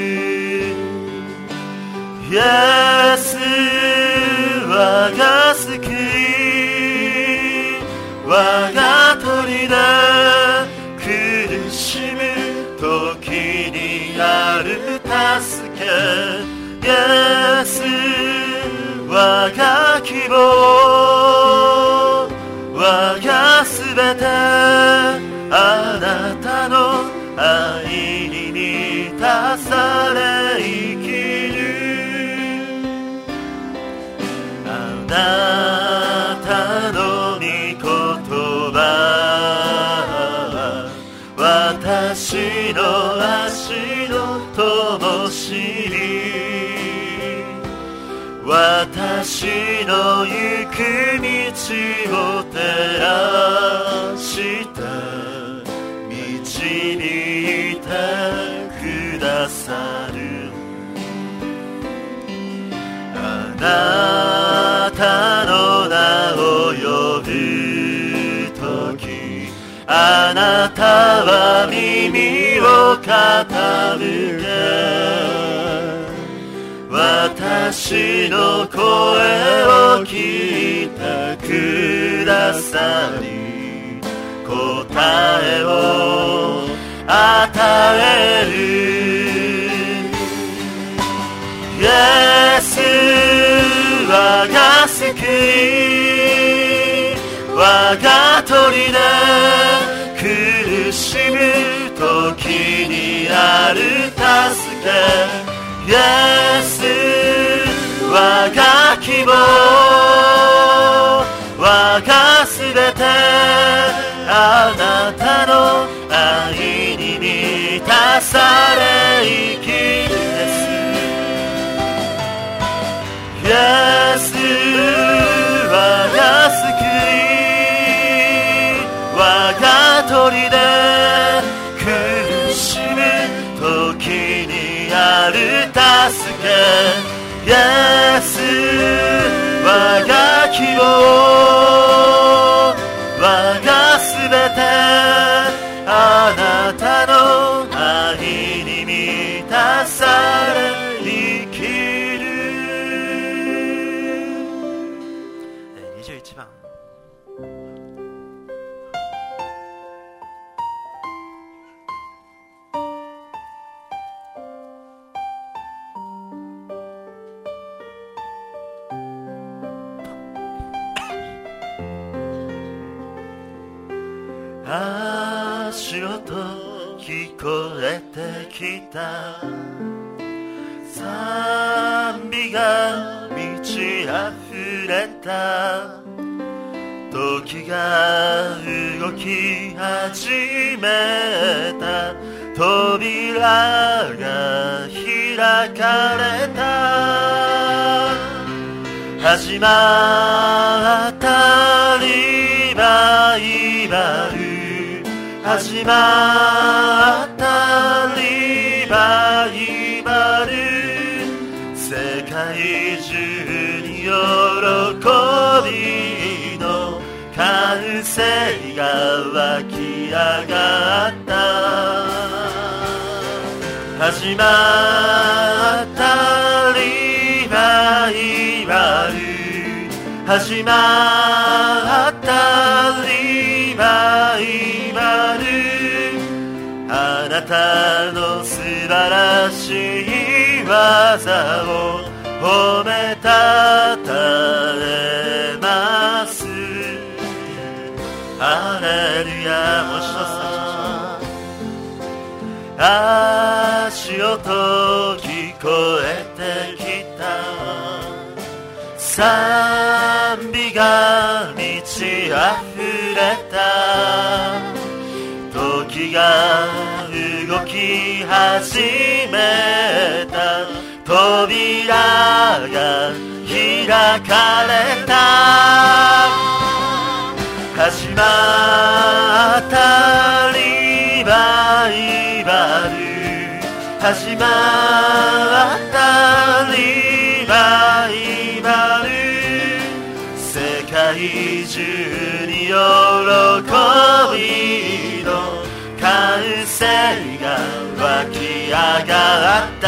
イエス我が救い、我が砦、 私の足の灯火、私の行く道を照らして導いてくださる。あなたの名を呼ぶとき、あなたは耳を傾け、私の声を聞いてくださり、答えを与える。イエス我が救い、我が砦、苦しむ時にある助け。イエス我が希望、我がすべて、あなたの愛に満たされ生きるです。イエス我が救い、我が砦、苦しむ時にある助け。イエス我が希望、我がすべて、あなたの愛に満たされ生きる。にじゅういちばん。足音聞こえてきた、賛美が満ち溢れた、時が動き始めた、扉が開かれた、始まったリバイバル、始まったリバイバル、世界中に喜びの歓声が湧き上がった、始まったリバイバル、始まったリバイバル、あなたの素晴らしい技を褒めたたえます。ハレルヤ。もう一つ、足音聞こえてきた、賛美が満ち溢れた、時が動き始めた、扉が開かれた、始まったリバイバル、始まったリバイバル、世界中に喜びの歓声が湧き上がった、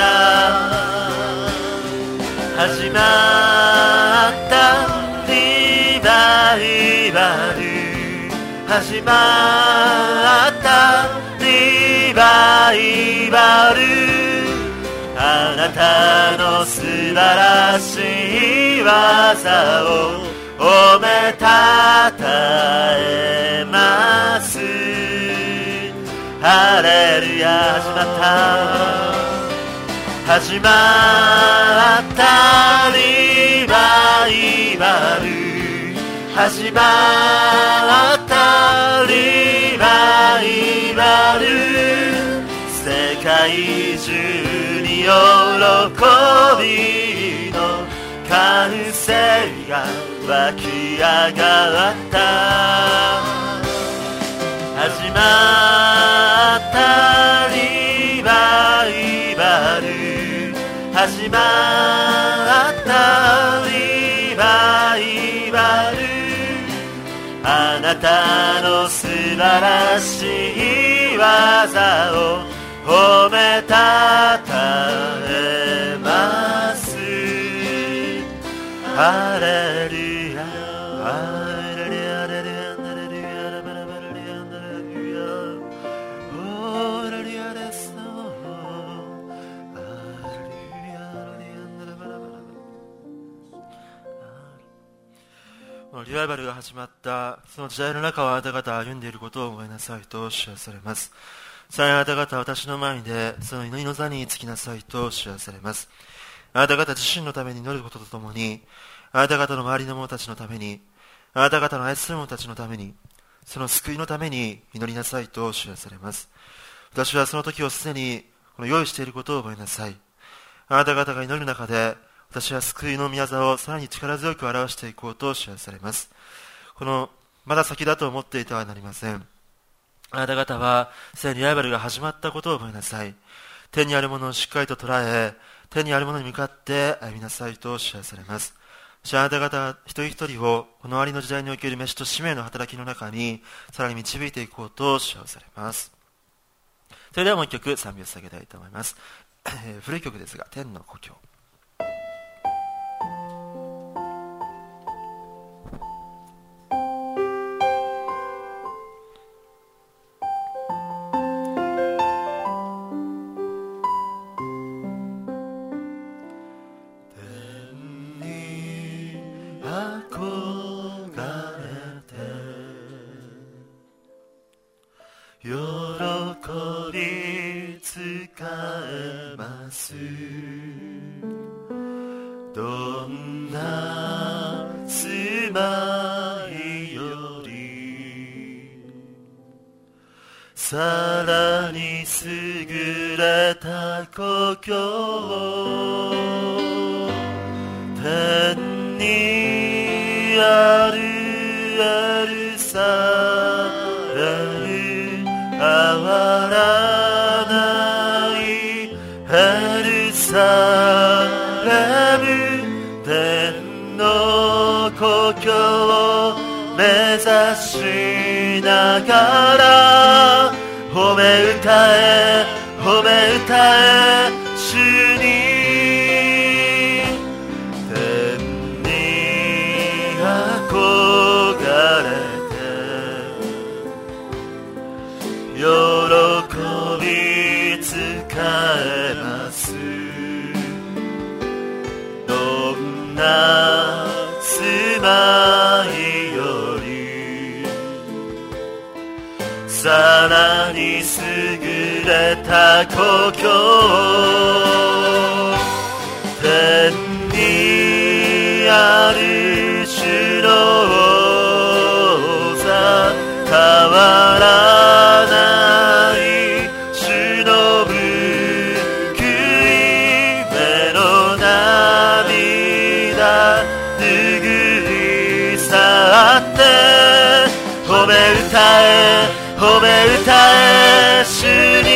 始まったリバイバル、始まったリバイバル、あなたの素晴らしい技を褒めたたえます。ハレルヤ。始まった始まったリバイバル、始まったリバイバル、 界中に喜びの歓声が湧き上がった。始まったリバイバル、始まったリバイバル、あなたの素晴らしい技を褒めたたえます。ハレルヤハレルヤハレルヤハレルヤラバラバラリアンダラルヤオーラリアレスノハレルヤハレルヤンダラバラバラ。このリバイバルが始まったその時代の中をあなた方は歩んでいることを思いなさいと知らされます。さあ、あなた方は私の前でその祈りの座につきなさいと知らされます。あなた方自身のために祈ることとともに、あなた方の周りの者たちのために、あなた方の愛する者たちのために、その救いのために祈りなさいと知らされます。私はその時をすでにこの用意していることを覚えなさい。あなた方が祈る中で、私は救いの御業をさらに力強く表していこうと知らされます。このまだ先だと思っていてはなりません。あなた方はすでにリバイバルが始まったことを覚えなさい。手にあるものをしっかりと捉え、手にあるものに向かって歩みなさいと知らされます。そしてあなた方一人一人をこの終わりの時代における召しと使命の働きの中にさらに導いていこうと知らされます。それではもう一曲賛美を捧げたいと思います。古い曲ですが、天の故郷。どんな住まいよりさらに優れた故郷、天にあるエルサレム、変わらないエルサレム、天の故郷を目指しながら褒め歌え褒め歌え主に、天に憧れて喜び使えます。どんな住まいよりさらに優れた故郷、天にある主の王座、変わらない主の報い、目の涙拭い去って褒め歌え褒め歌え主に、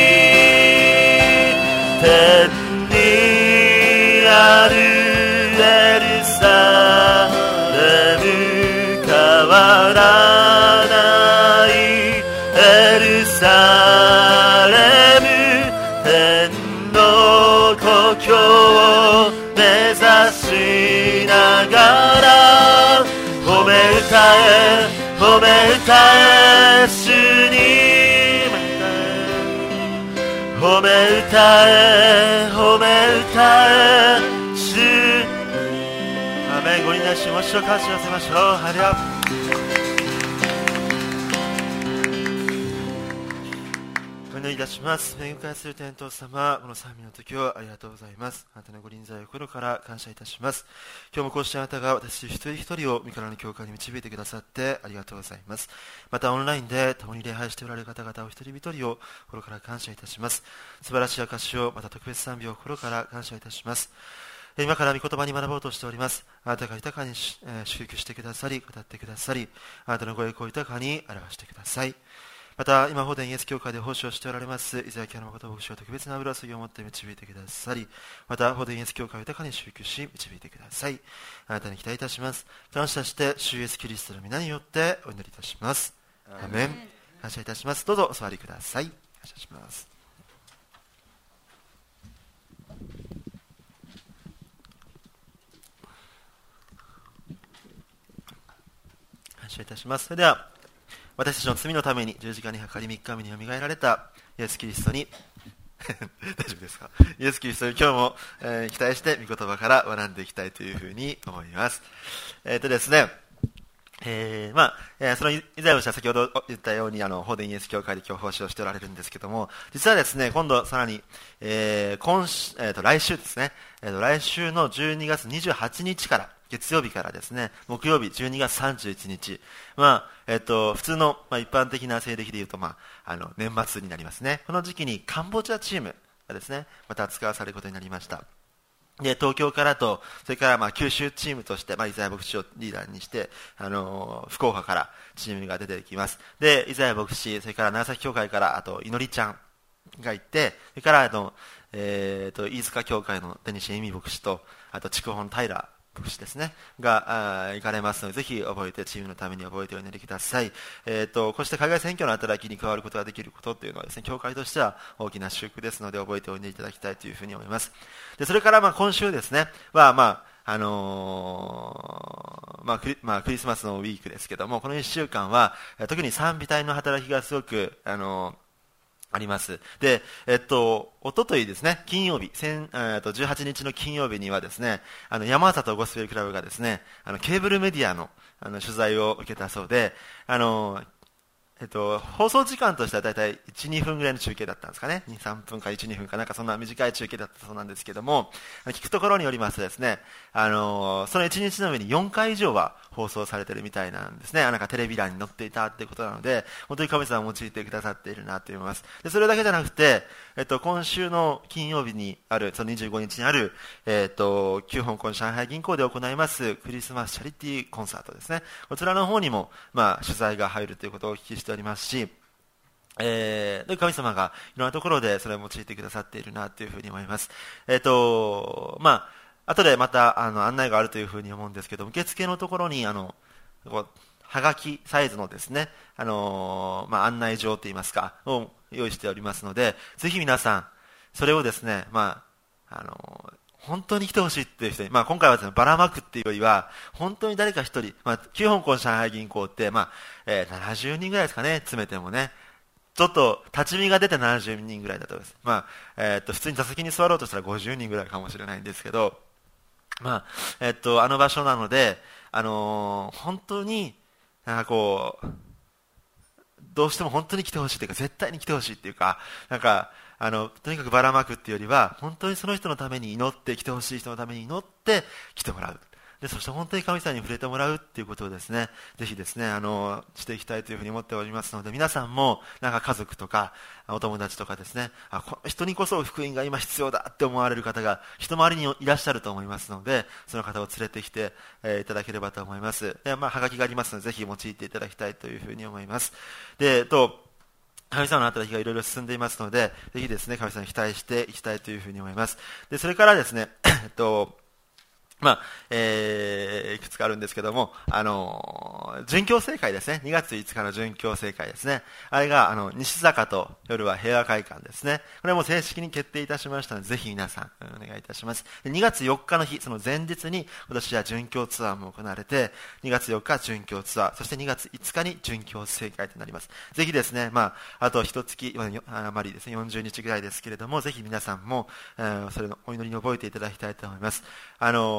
天にあるエルサレム、変わらないエルサレム、天の故郷を目指しながら褒め歌え褒め歌え主に、褒め歌え褒め歌え主。アメン。ご理解しましょう。感謝しましょう。ハレルヤ。これ祈りいたします。恵み返する天父様、この賛美の時をありがとうございます。あなたのご臨在を心から感謝いたします。今日もこうしてあなたが私一人一人を御からの教会に導いてくださってありがとうございます。またオンラインで共に礼拝しておられる方々を一人一人を心から感謝いたします。素晴らしい証を、また特別賛美を心から感謝いたします。今から御言葉に学ぼうとしております。あなたが豊かに祝福してくださり、語ってくださり、あなたのご栄光を豊かに表してください。また今、法殿イエス教会で奉仕をしておられますイザヤキャラ誠牧師を特別な油注ぎを持って導いてくださり、また法殿イエス教会を豊かに祝福し導いてください。あなたに期待いたします。感謝して主イエスキリストの皆によってお祈りいたします。アーメン。感謝いたします。どうぞお座りください。感謝します。感謝いたします。それでは私たちの罪のために十字架にかかりみっかめによみがえられたイエス・キリストに大丈夫ですか？イエス・キリストに今日も、えー、期待して御言葉から学んでいきたいというふうに思います。えっ、ー、とですね、えー、まあ、えー、その以前は先ほど言ったようにあの法殿イエス教会で今日奉仕をしておられるんですけども、実はですね、今度さらに、えー、今週、えー、と来週ですね、えー、と来週のじゅうにがつにじゅうはちにちから月曜日からですね、木曜日じゅうにがつさんじゅういちにち、まあえっと、普通の、まあ、一般的な西暦でいうと、まあ、あの年末になりますね。この時期にカンボジアチームがですね、また使わされることになりました。で東京からと、それからまあ九州チームとして、まあ、イザヤ牧師をリーダーにして、あのー、福岡からチームが出てきます。でイザヤ牧師、それから長崎教会から、あといのりちゃんがいて、それからあの、えー、と飯塚教会の手西恵美牧師と、あと筑本平牧師ですねが行かれますので、ぜひ覚えて、チームのために覚えてお祈りください。えー、とこうして海外選挙の働きに加わることができることというのはですね、教会としては大きな祝福ですので、覚えてお祈りいただきたいというふうに思います。でそれからまあ今週ですねは、まああのーまあクリまあ、クリスマスのウィークですけども、このいっしゅうかんは特に賛美隊の働きがすごく、あのーあります。で、えっと、おとといですね、金曜日、えっと、じゅうはちにちの金曜日にはですね、あの山里ゴスペルクラブがですね、あのケーブルメディアの、あの取材を受けたそうで、あの、えっと、放送時間としてはだいたいいち、にふんぐらいの中継だったんですかね。に、さんぷんかいち、にふんかなんかそんな短い中継だったそうなんですけども、聞くところによりますとですね、あの、そのいちにちの上によんかい以上は放送されているみたいなんですね。なんかテレビ欄に載っていたということなので、本当に神様を用いてくださっているなと思います。で、それだけじゃなくて、えっと、今週の金曜日にある、そのにじゅうごにちにある、えっと、旧香港上海銀行で行いますクリスマスチャリティーコンサートですね。こちらの方にも、まあ、取材が入るということをお聞きしておりますし、えー、で神様がいろんなところでそれを用いてくださっているなというふうに思います。えっと、まあ、後でまたあの案内があるというふうに思うんですけど、受付のところにあのこうはがきサイズのですね、あのーまあ、案内状といいますかを用意しておりますので、ぜひ皆さんそれをですね、まああのー、本当に来てほしいっていう人に、まあ、今回はですね、ばらまくっていうよりは本当に誰か一人、まあ、旧香港上海銀行って、まあえー、ななじゅうにんぐらいですかね、詰めてもね、ちょっと立ち見が出てななじゅうにんぐらいだと思います。まあえー、っと普通に座席に座ろうとしたらごじゅうにんぐらいかもしれないんですけど、まあえー、っとあの場所なので、あのー、本当になんかこうどうしても本当に来てほしいというか、絶対に来てほしいっていうか、なんかあのとにかくばらまくっていうよりは、本当にその人のために祈って、来てほしい人のために祈って来てもらう。でそして本当に神様に触れてもらうっていうことをですね、ぜひですね、あのしていきたいというふうに思っておりますので、皆さんもなんか家族とかお友達とかですね、あ、この人にこそ福音が今必要だって思われる方が一回りにいらっしゃると思いますので、その方を連れてきて、えー、いただければと思います。で、まあ、はがきがありますので、ぜひ用いていただきたいというふうに思います。で、えっと神様の働きがいろいろ進んでいますので、ぜひですね、神様に期待していきたいというふうに思います。で、それからですね、えっとまあえー、いくつかあるんですけども、あのー、殉教聖会ですね、にがついつかの殉教聖会ですね、あれがあの西坂と夜は平和会館ですね、これも正式に決定いたしましたので、ぜひ皆さんお願いいたします。でにがつよっかの日、その前日に今年は殉教ツアーも行われて、にがつよっか殉教ツアー、そしてにがついつかに殉教聖会となります。ぜひですね、まあ、あと一月余りですね、よんじゅうにちぐらいですけれども、ぜひ皆さんも、えー、それのお祈りに覚えていただきたいと思います。あの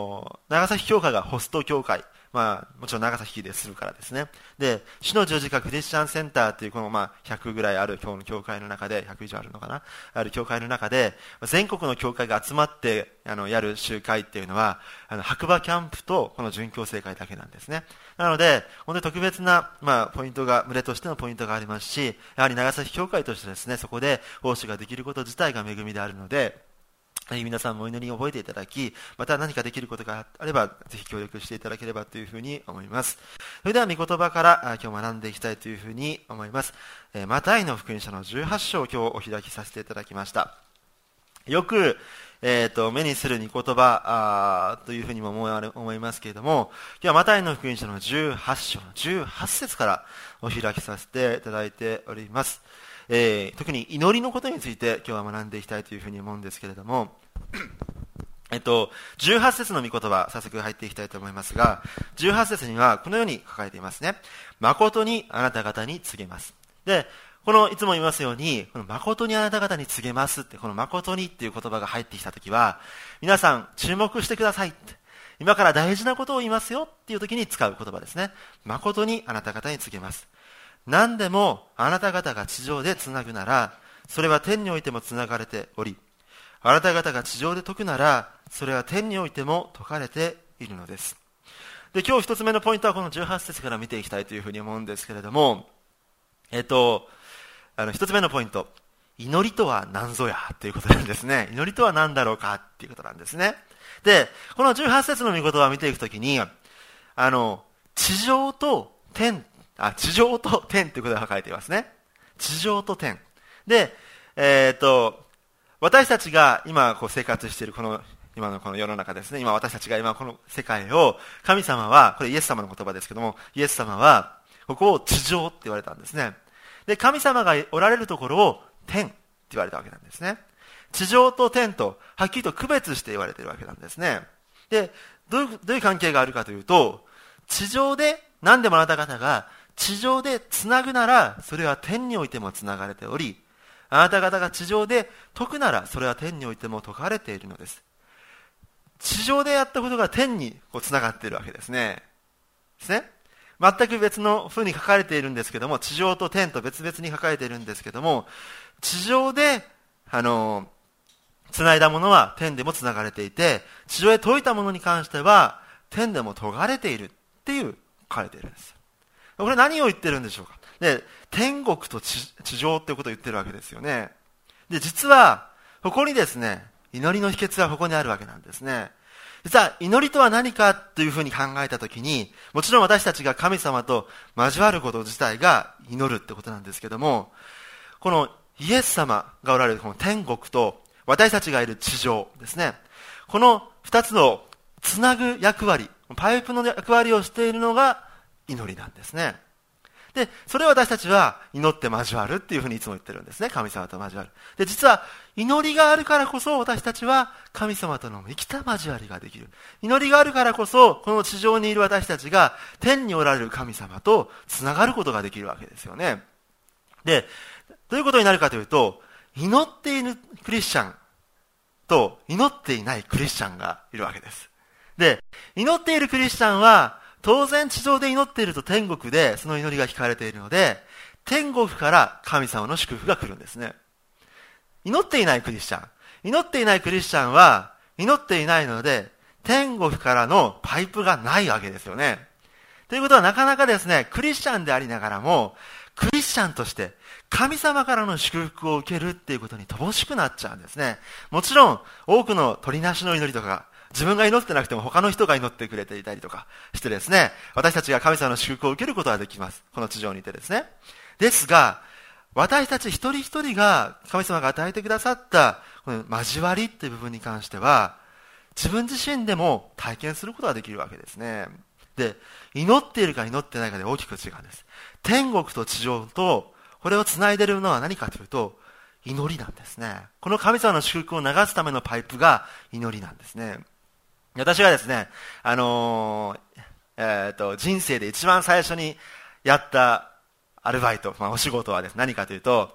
の長崎教会がホスト教会、まあ、もちろん長崎でするからですね。で、主の十字架クリスチャンセンターというこのまあひゃくぐらいある今日の教会の中で、ひゃく以上あるのかな、ある教会の中で、全国の教会が集まってあのやる集会っていうのは、あの白馬キャンプとこの準教聖会だけなんですね。なので、本当に特別な、まあ、ポイントが、群れとしてのポイントがありますし、やはり長崎教会としてですね、そこで奉仕ができること自体が恵みであるので、皆さんもお祈りを覚えていただき、また何かできることがあれば、ぜひ協力していただければというふうに思います。それでは、御言葉から今日学んでいきたいというふうに思います。マタイの福音書のじゅうはち章を今日お開きさせていただきました。よく、えー、と目にする御言葉というふうにも思いますけれども、今日はマタイの福音書のじゅうはち章のじゅうはち節からお開きさせていただいております。えー、特に祈りのことについて今日は学んでいきたいというふうに思うんですけれども、えっと、じゅうはち節の御言葉、早速入っていきたいと思いますが、じゅうはち節にはこのように書かれていますね。誠にあなた方に告げます。で、このいつも言いますように、この誠にあなた方に告げますって、この誠にっていう言葉が入ってきたときは、皆さん注目してくださいって。今から大事なことを言いますよっていうときに使う言葉ですね。誠にあなた方に告げます。何でもあなた方が地上でつなぐなら、それは天においてもつながれており、あなた方が地上で解くなら、それは天においても解かれているのです。で、今日一つ目のポイントはこのじゅうはち節から見ていきたいというふうに思うんですけれども、えっと、あの一つ目のポイント、祈りとは何ぞやということなんですね。祈りとは何だろうかっていうことなんですね。で、このじゅうはち節の御言葉を見ていくときに、あの、地上と天、あ、地上と天ということが書かれていますね。地上と天。で、えー、っと、私たちが今こう生活しているこの、今のこの世の中ですね。今私たちが今この世界を、神様は、これイエス様の言葉ですけども、イエス様は、ここを地上って言われたんですね。で、神様がおられるところを天って言われたわけなんですね。地上と天と、はっきりと区別して言われているわけなんですね。で、どういう、どういう関係があるかというと、地上で、何でもあなた方が、地上でつなぐなら、それは天においてもつながれており、あなた方が地上で解くなら、それは天においても解かれているのです。地上でやったことが天にこうつながっているわけですね。ですね。全く別の風に書かれているんですけども、地上と天と別々に書かれているんですけども、地上で、あの、つないだものは天でもつながれていて、地上へ解いたものに関しては、天でも解かれているっていう書かれているんです。これ何を言ってるんでしょうか。で、天国と 地, 地上っていうことを言ってるわけですよね。で、実は、ここにですね、祈りの秘訣はここにあるわけなんですね。実は、祈りとは何かというふうに考えたときに、もちろん私たちが神様と交わること自体が祈るってことなんですけども、このイエス様がおられるこの天国と私たちがいる地上ですね。この二つのつなぐ役割、パイプの役割をしているのが祈りなんですね。で、それを私たちは祈って交わるっていうふうにいつも言ってるんですね。神様と交わる。で、実は祈りがあるからこそ私たちは神様との生きた交わりができる。祈りがあるからこそこの地上にいる私たちが天におられる神様とつながることができるわけですよね。で、どういうことになるかというと、祈っているクリスチャンと祈っていないクリスチャンがいるわけです。で、祈っているクリスチャンは当然地上で祈っていると天国でその祈りが聞かれているので、天国から神様の祝福が来るんですね。祈っていないクリスチャン。祈っていないクリスチャンは祈っていないので、天国からのパイプがないわけですよね。ということはなかなかですね、クリスチャンでありながらも、クリスチャンとして神様からの祝福を受けるっていうことに乏しくなっちゃうんですね。もちろん多くの取りなしの祈りとか、自分が祈ってなくても他の人が祈ってくれていたりとかしてですね、私たちが神様の祝福を受けることができます。この地上にいてですね。ですが、私たち一人一人が神様が与えてくださったこの交わりっていう部分に関しては、自分自身でも体験することができるわけですね。で、祈っているか祈ってないかで大きく違うんです。天国と地上とこれをつないでいるのは何かというと、祈りなんですね。この神様の祝福を流すためのパイプが祈りなんですね。私がですね、あのーえー、と人生で一番最初にやったアルバイト、まあ、お仕事はですね、何かというと、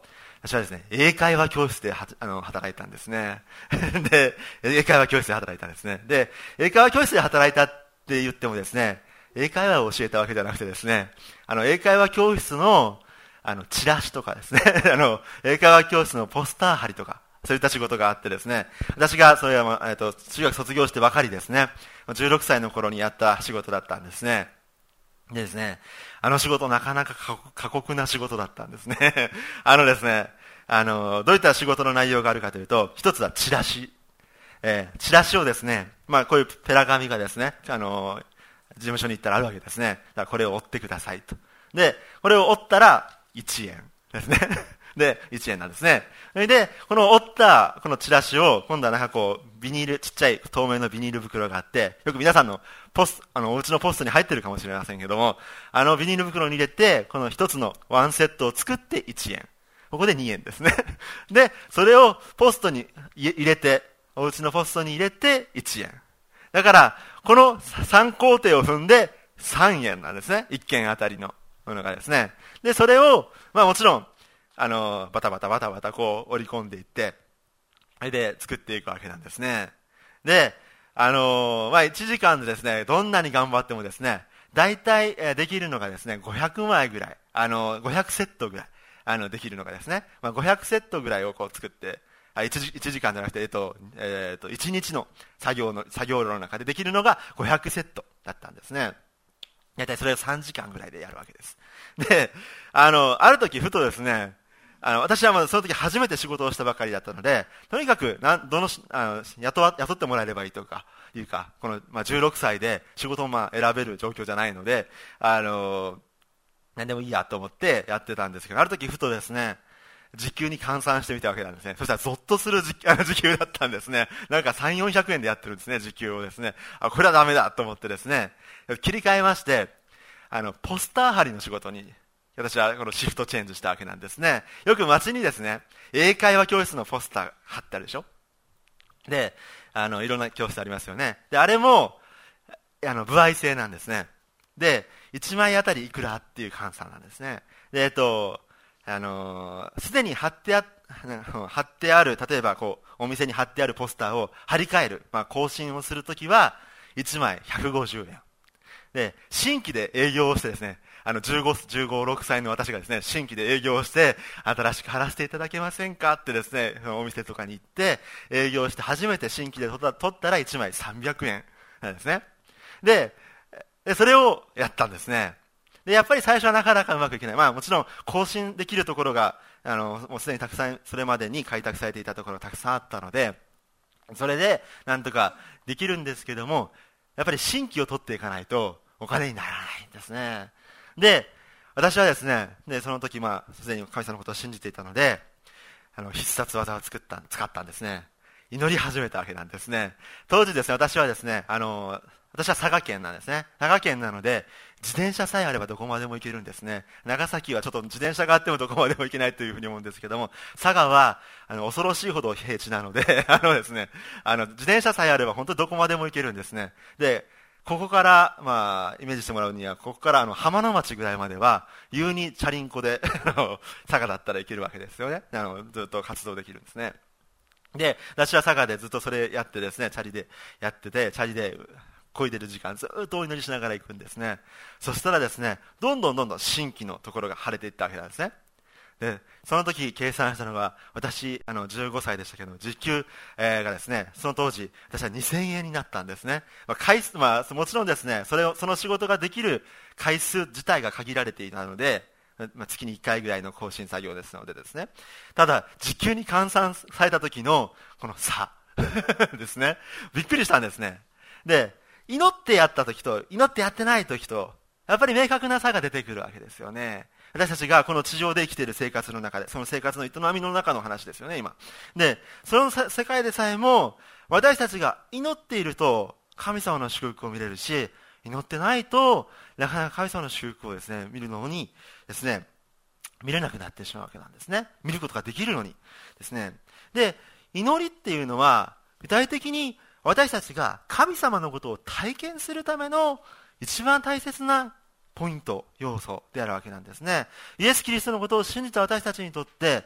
私はですね、英会話教室ではあの働いたんですね。で、英会話教室で働いたんですね。で、英会話教室で働いたって言ってもですね、英会話を教えたわけじゃなくてですね、あの、英会話教室の、あの、チラシとかですね、あの、英会話教室のポスター貼りとか、そういった仕事があってですね、私が、それは、えっと、中学卒業してばかりですね、じゅうろくさいの頃にやった仕事だったんですね。でですね、あの仕事なかなか過酷な仕事だったんですね。あのですね、あの、どういった仕事の内容があるかというと、一つはチラシ。えー、チラシをですね、まあこういうペラ紙がですね、あの、事務所に行ったらあるわけですね。だからこれを折ってくださいと。で、これを折ったらいちえんですね。で、いちえんなんですね。で、この折ったこのチラシを、今度はなんかこう、ビニール、ちっちゃい透明のビニール袋があって、よく皆さんのポスト、あの、お家のポストに入ってるかもしれませんけども、あのビニール袋に入れて、この一つのワンセットを作っていちえん。ここでにえんですね。で、それをポストに入れて、お家のポストに入れていちえん。だから、このさん工程を踏んでさんえんなんですね。いっけんあたりのものがですね。で、それを、まあもちろん、あの、バタバタバタバタこう折り込んでいって、それで作っていくわけなんですね。で、あの、まあいちじかんでですね、どんなに頑張ってもですね、大体できるのがですね、ごひゃくまいぐらい、あの、ごひゃくセットぐらい、あの、できるのがですね、まあごひゃくセットぐらいをこう作って、あ 1, 時いちじかんじゃなくて、えっと、えっと、いちにちの作業の、作業量の中でできるのがごひゃくセットだったんですね。だいたいそれをさんじかんぐらいでやるわけです。で、あの、ある時ふとですね、あの、私はまだその時初めて仕事をしたばかりだったので、とにかく、なん、どの、あの、雇わ、雇ってもらえればいいとか、いうか、この、まあ、じゅうろくさいで仕事をまあ、選べる状況じゃないので、あの、何でもいいやと思ってやってたんですけど、ある時ふとですね、時給に換算してみたわけなんですね。そしたらゾッとする時あの時給だったんですね。なんかさん、よんひゃくえんでやってるんですね、時給をですね。あ、これはダメだと思ってですね、切り替えまして、あの、ポスター貼りの仕事に、私はこのシフトチェンジしたわけなんですね。よく街にですね、英会話教室のポスター貼ってあるでしょ。で、あの、いろんな教室ありますよね。で、あれも、あの、歩合制なんですね。で、いちまいあたりいくらっていう換算なんですね。で、えっと、あのー、すでに貼ってあ、貼ってある、例えばこう、お店に貼ってあるポスターを貼り替える、まあ、更新をするときは、いちまいひゃくごじゅうえん。で、新規で営業をしてですね、あの、じゅうご、じゅうご、ろくさいの私がですね、新規で営業をして、新しく貼らせていただけませんかってですね、お店とかに行って、営業して初めて新規で取った、取ったらいちまいさんびゃくえんなんですね。で、それをやったんですね。で、やっぱり最初はなかなかうまくいけない。まあもちろん更新できるところが、あの、もうすでにたくさん、それまでに開拓されていたところがたくさんあったので、それでなんとかできるんですけども、やっぱり新規を取っていかないとお金にならないんですね。で、私はですね、で、その時まあ、すでに神様のことを信じていたので、あの、必殺技を作った、使ったんですね。祈り始めたわけなんですね。当時ですね、私はですね、あの、私は佐賀県なんですね。佐賀県なので、自転車さえあればどこまでも行けるんですね。長崎はちょっと自転車があってもどこまでも行けないというふうに思うんですけども、佐賀は、あの、恐ろしいほど平地なので、あのですね、あの、自転車さえあれば本当にどこまでも行けるんですね。で、ここから、まあ、イメージしてもらうには、ここからあの、浜野町ぐらいまでは、優にチャリンコで、あの、佐賀だったら行けるわけですよね。あの、ずっと活動できるんですね。で、私は佐賀でずっとそれやってですね、チャリでやってて、チャリで、漕いでる時間ずっとお祈りしながら行くんですね。そしたらですね、どんどんどんどん新規のところが晴れていったわけなんですね。で、その時計算したのが、私、あの、じゅうごさいでしたけど、時給、えー、がですね、その当時、私はにせんえんになったんですね。まあ、回数、まあ、もちろんですね、それを、その仕事ができる回数自体が限られていたので、まあ、月にいっかいぐらいの更新作業ですのでですね。ただ、時給に換算された時の、この差ですね。びっくりしたんですね。で、祈ってやった時と祈ってやってない時とやっぱり明確な差が出てくるわけですよね。私たちがこの地上で生きている生活の中で、その生活の営みの中の話ですよね、今。で、その世界でさえも私たちが祈っていると神様の祝福を見れるし、祈ってないとなかなか神様の祝福をですね見るのにですね見れなくなってしまうわけなんですね。見ることができるのにですね。で、祈りっていうのは具体的に私たちが神様のことを体験するための一番大切なポイント、要素であるわけなんですね。イエス・キリストのことを信じた私たちにとって、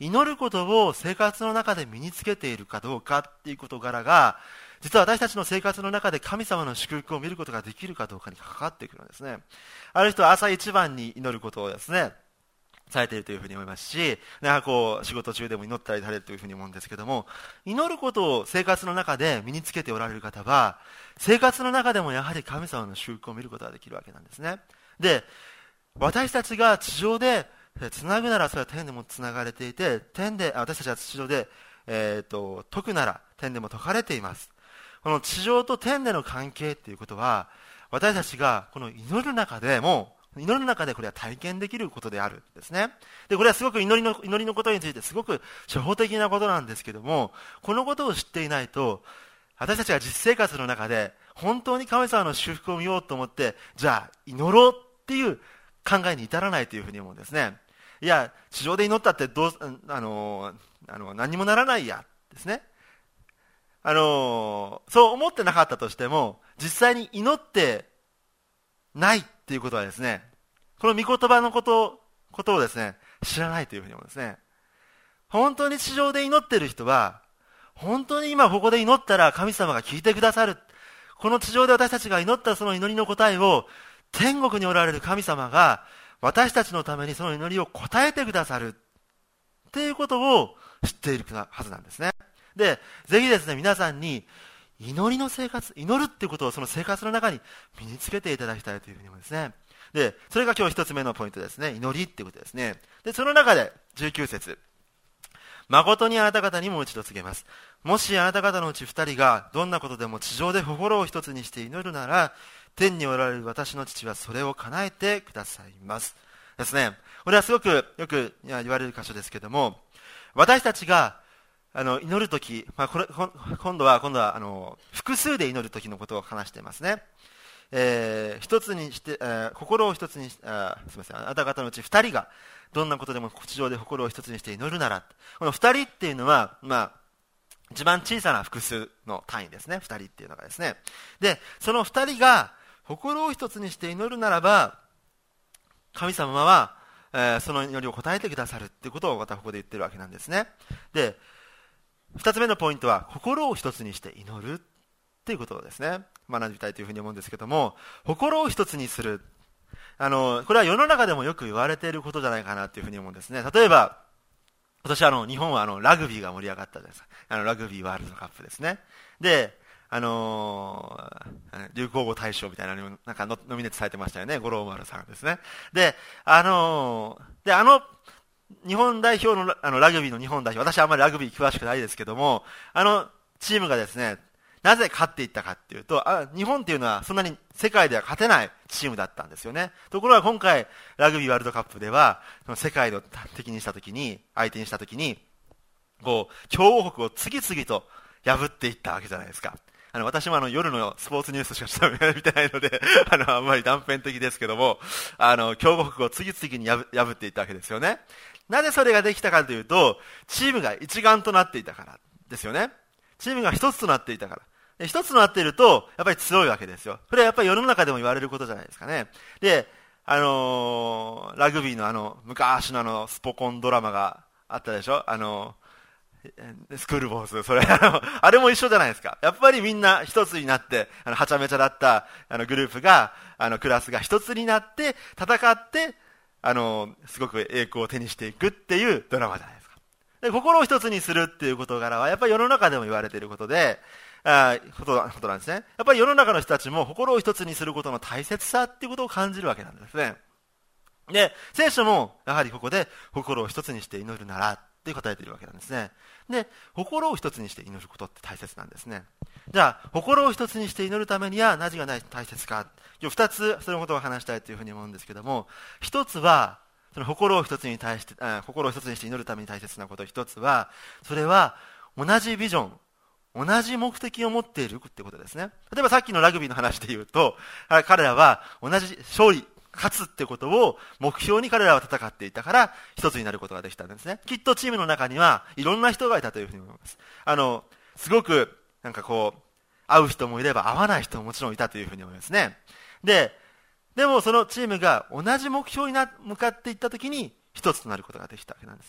祈ることを生活の中で身につけているかどうかっていう事柄が、実は私たちの生活の中で神様の祝福を見ることができるかどうかに関わってくるんですね。ある人は朝一番に祈ることをですね、されているというふうに思いますし、なんかこう仕事中でも祈ったりされるというふうに思うんですけども、祈ることを生活の中で身につけておられる方は、生活の中でもやはり神様の祝福を見ることができるわけなんですね。で、私たちが地上でつなぐならそれは天でもつながれていて、天で私たちは地上で、えー、と解くなら天でも解かれています。この地上と天での関係ということは、私たちがこの祈る中でも祈る中でこれは体験できることであるんですね。で、これはすごく祈りの、祈りのことについてすごく初歩的なことなんですけども、このことを知っていないと、私たちが実生活の中で本当に神様の祝福を見ようと思って、じゃあ祈ろうっていう考えに至らないというふうに思うんですね。いや、地上で祈ったってどう、あの、あの何にもならないやですね。あの、そう思ってなかったとしても、実際に祈ってないっていうことはですね、この御言葉のこと、ことをですね、知らないというふうに思うんですね。本当に地上で祈っている人は、本当に今ここで祈ったら神様が聞いてくださる。この地上で私たちが祈ったその祈りの答えを、天国におられる神様が、私たちのためにその祈りを答えてくださる。っていうことを知っているはずなんですね。で、ぜひですね、皆さんに、祈りの生活、祈るっていうことをその生活の中に身につけていただきたいというふうに思いますね。で、それが今日一つ目のポイントですね。祈りっていうことですね。で、その中でじゅうきゅう節。誠にあなた方にもう一度告げます。もしあなた方のうち二人がどんなことでも地上で心を一つにして祈るなら、天におられる私の父はそれを叶えてくださいます。ですね。これはすごくよく言われる箇所ですけども、私たちがあの祈るとき、まあ、これ今度は今度はあの複数で祈るときのことを話していますね。えー、一つにして、えー、心を一つにし、あ、すみません、あなた方のうち二人がどんなことでも地上で心を一つにして祈るなら、この二人っていうのは、まあ、一番小さな複数の単位ですね。二人っていうのがですね。で、その二人が心を一つにして祈るならば、神様は、えー、その祈りを答えてくださるっていうことをまたここで言ってるわけなんですね。で、二つ目のポイントは、心を一つにして祈るっていうことですね。学びたいというふうに思うんですけども、心を一つにする。あの、これは世の中でもよく言われていることじゃないかなというふうに思うんですね。例えば、今年あの、日本はあの、ラグビーが盛り上がったじゃないですか。あの、ラグビーワールドカップですね。で、あのー、流行語大賞みたいなのにもなんかノミネートされてましたよね。五郎丸さんですね。で、あのー、で、あの、日本代表の、あの、ラグビーの日本代表、私はあんまりラグビー詳しくないですけども、あの、チームがですね、なぜ勝っていったかっていうと、あ、日本っていうのはそんなに世界では勝てないチームだったんですよね。ところが今回、ラグビーワールドカップでは、世界の敵にしたときに、相手にしたときに、こう、強豪国を次々と破っていったわけじゃないですか。あの、私もあの、夜のスポーツニュースしか見てないので、あの、あんまり断片的ですけども、あの、強豪国を次々に破破っていったわけですよね。なぜそれができたかというと、チームが一丸となっていたからですよね。チームが一つとなっていたから。で一つとなっていると、やっぱり強いわけですよ。それはやっぱり世の中でも言われることじゃないですかね。で、あのー、ラグビーのあの、昔のあの、スポコンドラマがあったでしょ。あのー、スクールボース。それ、あの、あれも一緒じゃないですか。やっぱりみんな一つになって、あの、はちゃめちゃだった、あの、グループが、あの、クラスが一つになって、戦って、あの、すごく栄光を手にしていくっていうドラマじゃないですか。で、心を一つにするっていう事柄は、やっぱり世の中でも言われていることで、あことことなんですね。やっぱり世の中の人たちも心を一つにすることの大切さっていうことを感じるわけなんですね。で、聖書もやはりここで心を一つにして祈るならって答えているわけなんですね。で、心を一つにして祈ることって大切なんですね。じゃあ、心を一つにして祈るためには何が大切か。今日二つそのことを話したいというふうに思うんですけども、一つは、その心を一つに対して、あ心を一つにして祈るために大切なこと一つは、それは同じビジョン、同じ目的を持っているってことですね。例えばさっきのラグビーの話で言うと、彼らは同じ勝利、勝つってことを目標に彼らは戦っていたから一つになることができたんですね。きっとチームの中にはいろんな人がいたというふうに思います。あの、すごくなんかこう、会う人もいれば会わない人ももちろんいたというふうに思いますね。で、でもそのチームが同じ目標にな向かっていったときに一つとなることができたわけなんですね。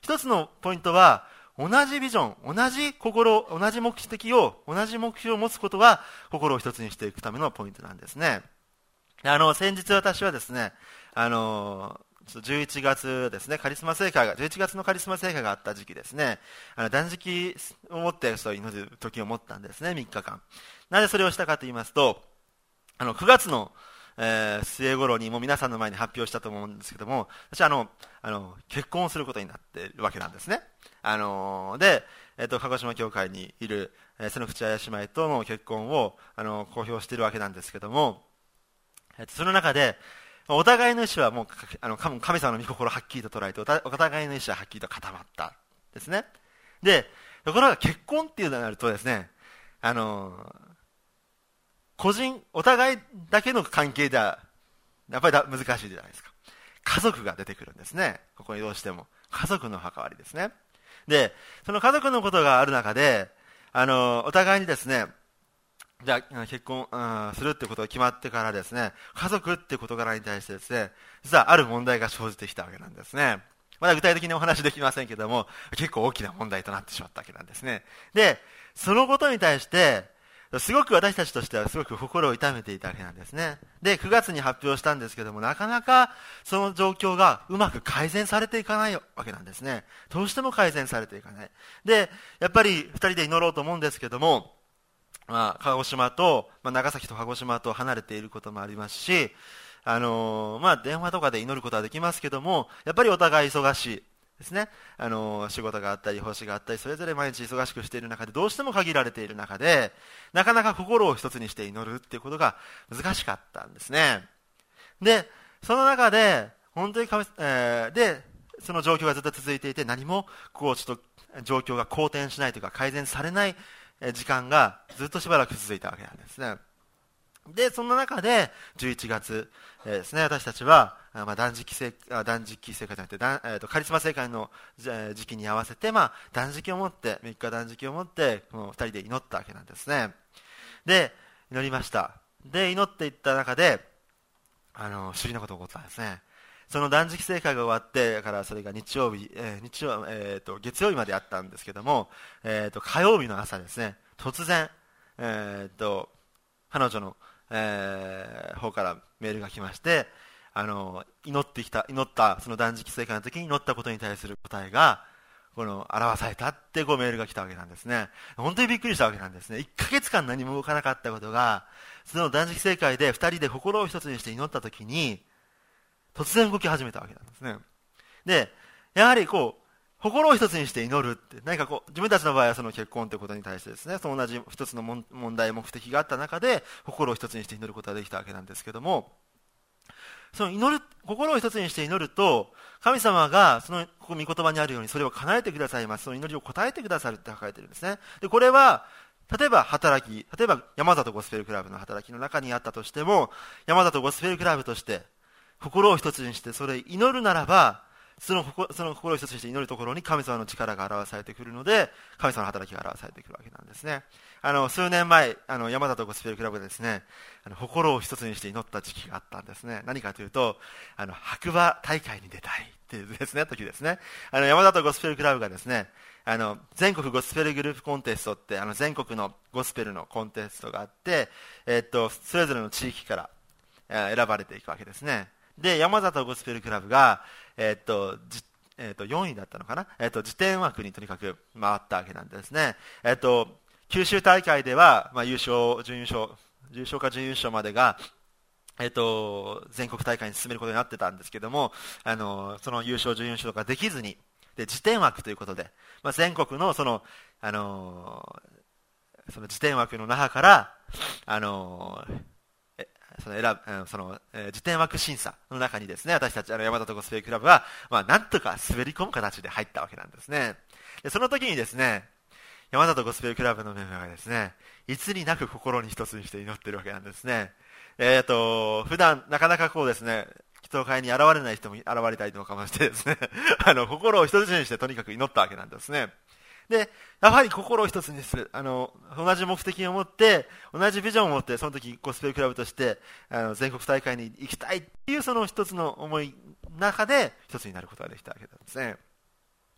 一つのポイントは、同じビジョン、同じ心、同じ目的を、同じ目標を持つことが、心を一つにしていくためのポイントなんですね。あの、先日私はですね、あの、じゅういちがつですね、カリスマ聖会が、じゅういちがつのカリスマ聖会があった時期ですね、あの断食を持ってそう祈る時を持ったんですね、みっかかん。なぜそれをしたかと言いますと、あの、くがつの、えー、末頃にもう皆さんの前に発表したと思うんですけども、私はあの、あの、結婚をすることになっているわけなんですね。あのー、で、えっ、ー、と、鹿児島教会にいる、えー、瀬野口彩姉妹との結婚を、あの、公表しているわけなんですけども、えー、とその中で、お互いの意思はもう、あの、神様の御心をはっきりと捉えて、お互いの意思ははっきりと固まったですね。で、ところが結婚っていうのになるとですね、あのー、個人、お互いだけの関係では、やっぱりだ難しいじゃないですか。家族が出てくるんですね。ここにどうしても。家族の関わりですね。で、その家族のことがある中で、あの、お互いにですね、じゃあ結婚、うん、するってことが決まってからですね、家族って事柄に対してですね、実はある問題が生じてきたわけなんですね。まだ具体的にお話できませんけども、結構大きな問題となってしまったわけなんですね。で、そのことに対して、すごく私たちとしてはすごく心を痛めていたわけなんですね。で、くがつに発表したんですけども、なかなかその状況がうまく改善されていかないわけなんですね。どうしても改善されていかない。で、やっぱり二人で祈ろうと思うんですけども、まあ、鹿児島と、まあ、長崎と鹿児島と離れていることもありますし、あのー、まあ、電話とかで祈ることはできますけども、やっぱりお互い忙しい。ですね、あの仕事があったり奉仕があったりそれぞれ毎日忙しくしている中でどうしても限られている中でなかなか心を一つにして祈るっていうことが難しかったんですね。でその中で本当に、えー、でその状況がずっと続いていて何もこうちょっと状況が好転しないというか改善されない時間がずっとしばらく続いたわけなんですね。でその中でじゅういちがつ、えー、ですね、私たちは、まあ、断食聖断食聖会じゃなくてだ、えー、とカリスマ聖会の時期に合わせて、まあ、断食を持ってみっか断食を持ってこのふたりで祈ったわけなんですね。で祈りました。で祈っていった中であの不思議なことが起こったんですね。その断食聖会が終わってからそれが日曜日、えー日曜えー、と月曜日まであったんですけども、えー、と火曜日の朝ですね突然、えー、と彼女のえー、方からメールが来まして、あの祈ってきた祈ったその断食聖会の時に祈ったことに対する答えがこの表されたってこうメールが来たわけなんですね。本当にびっくりしたわけなんですね。いっかげつかん何も動かなかったことがその断食聖会でふたりで心を一つにして祈った時に突然動き始めたわけなんですね。でやはりこう心を一つにして祈るって何かこう自分たちの場合はその結婚ということに対してですねその同じ一つの問題目的があった中で心を一つにして祈ることができたわけなんですけども、その祈る心を一つにして祈ると神様がそのここ御言葉にあるようにそれを叶えてくださいます。その祈りを答えてくださるって書かれているんですね。でこれは例えば働き例えば山里ゴスペルクラブの働きの中にあったとしても山里ゴスペルクラブとして心を一つにしてそれ祈るならばその心、その心を一つにして祈るところに神様の力が表されてくるので神様の働きが表されてくるわけなんですね。あの数年前あの山里ゴスペルクラブでですねあの心を一つにして祈った時期があったんですね。何かというとあの白馬大会に出たいっていうですね時ですね。あの山里ゴスペルクラブがですねあの全国ゴスペルグループコンテストってあの全国のゴスペルのコンテストがあって、えー、っとそれぞれの地域から、えー、選ばれていくわけですね。で山里ゴスペルクラブが、えーっとじえー、とよんいだったのかな、えー、と次点枠にとにかく回ったわけなんですね。えー、と九州大会では、まあ、優勝準優勝優勝か準優勝までが、えー、と全国大会に進めることになってたんですけども、あのその優勝準優勝ができずにで次点枠ということで、まあ、全国のその、あのその次点枠の中から、あのその選ぶその、えー、次点枠審査の中にですね私たちあの山里ゴスペルクラブは、まあ、なんとか滑り込む形で入ったわけなんですね。でその時にですね山里ゴスペルクラブのメンバーがですねいつになく心に一つにして祈っているわけなんですね。えーと普段なかなかこうですね祈祷会に現れない人も現れたりとかもしてですねあの心を一つにしてとにかく祈ったわけなんですね。でやはり心を一つにするあの同じ目的を持って同じビジョンを持ってその時ゴスペルクラブとしてあの全国大会に行きたいっていうその一つの思いの中で一つになることができたわけなんですね。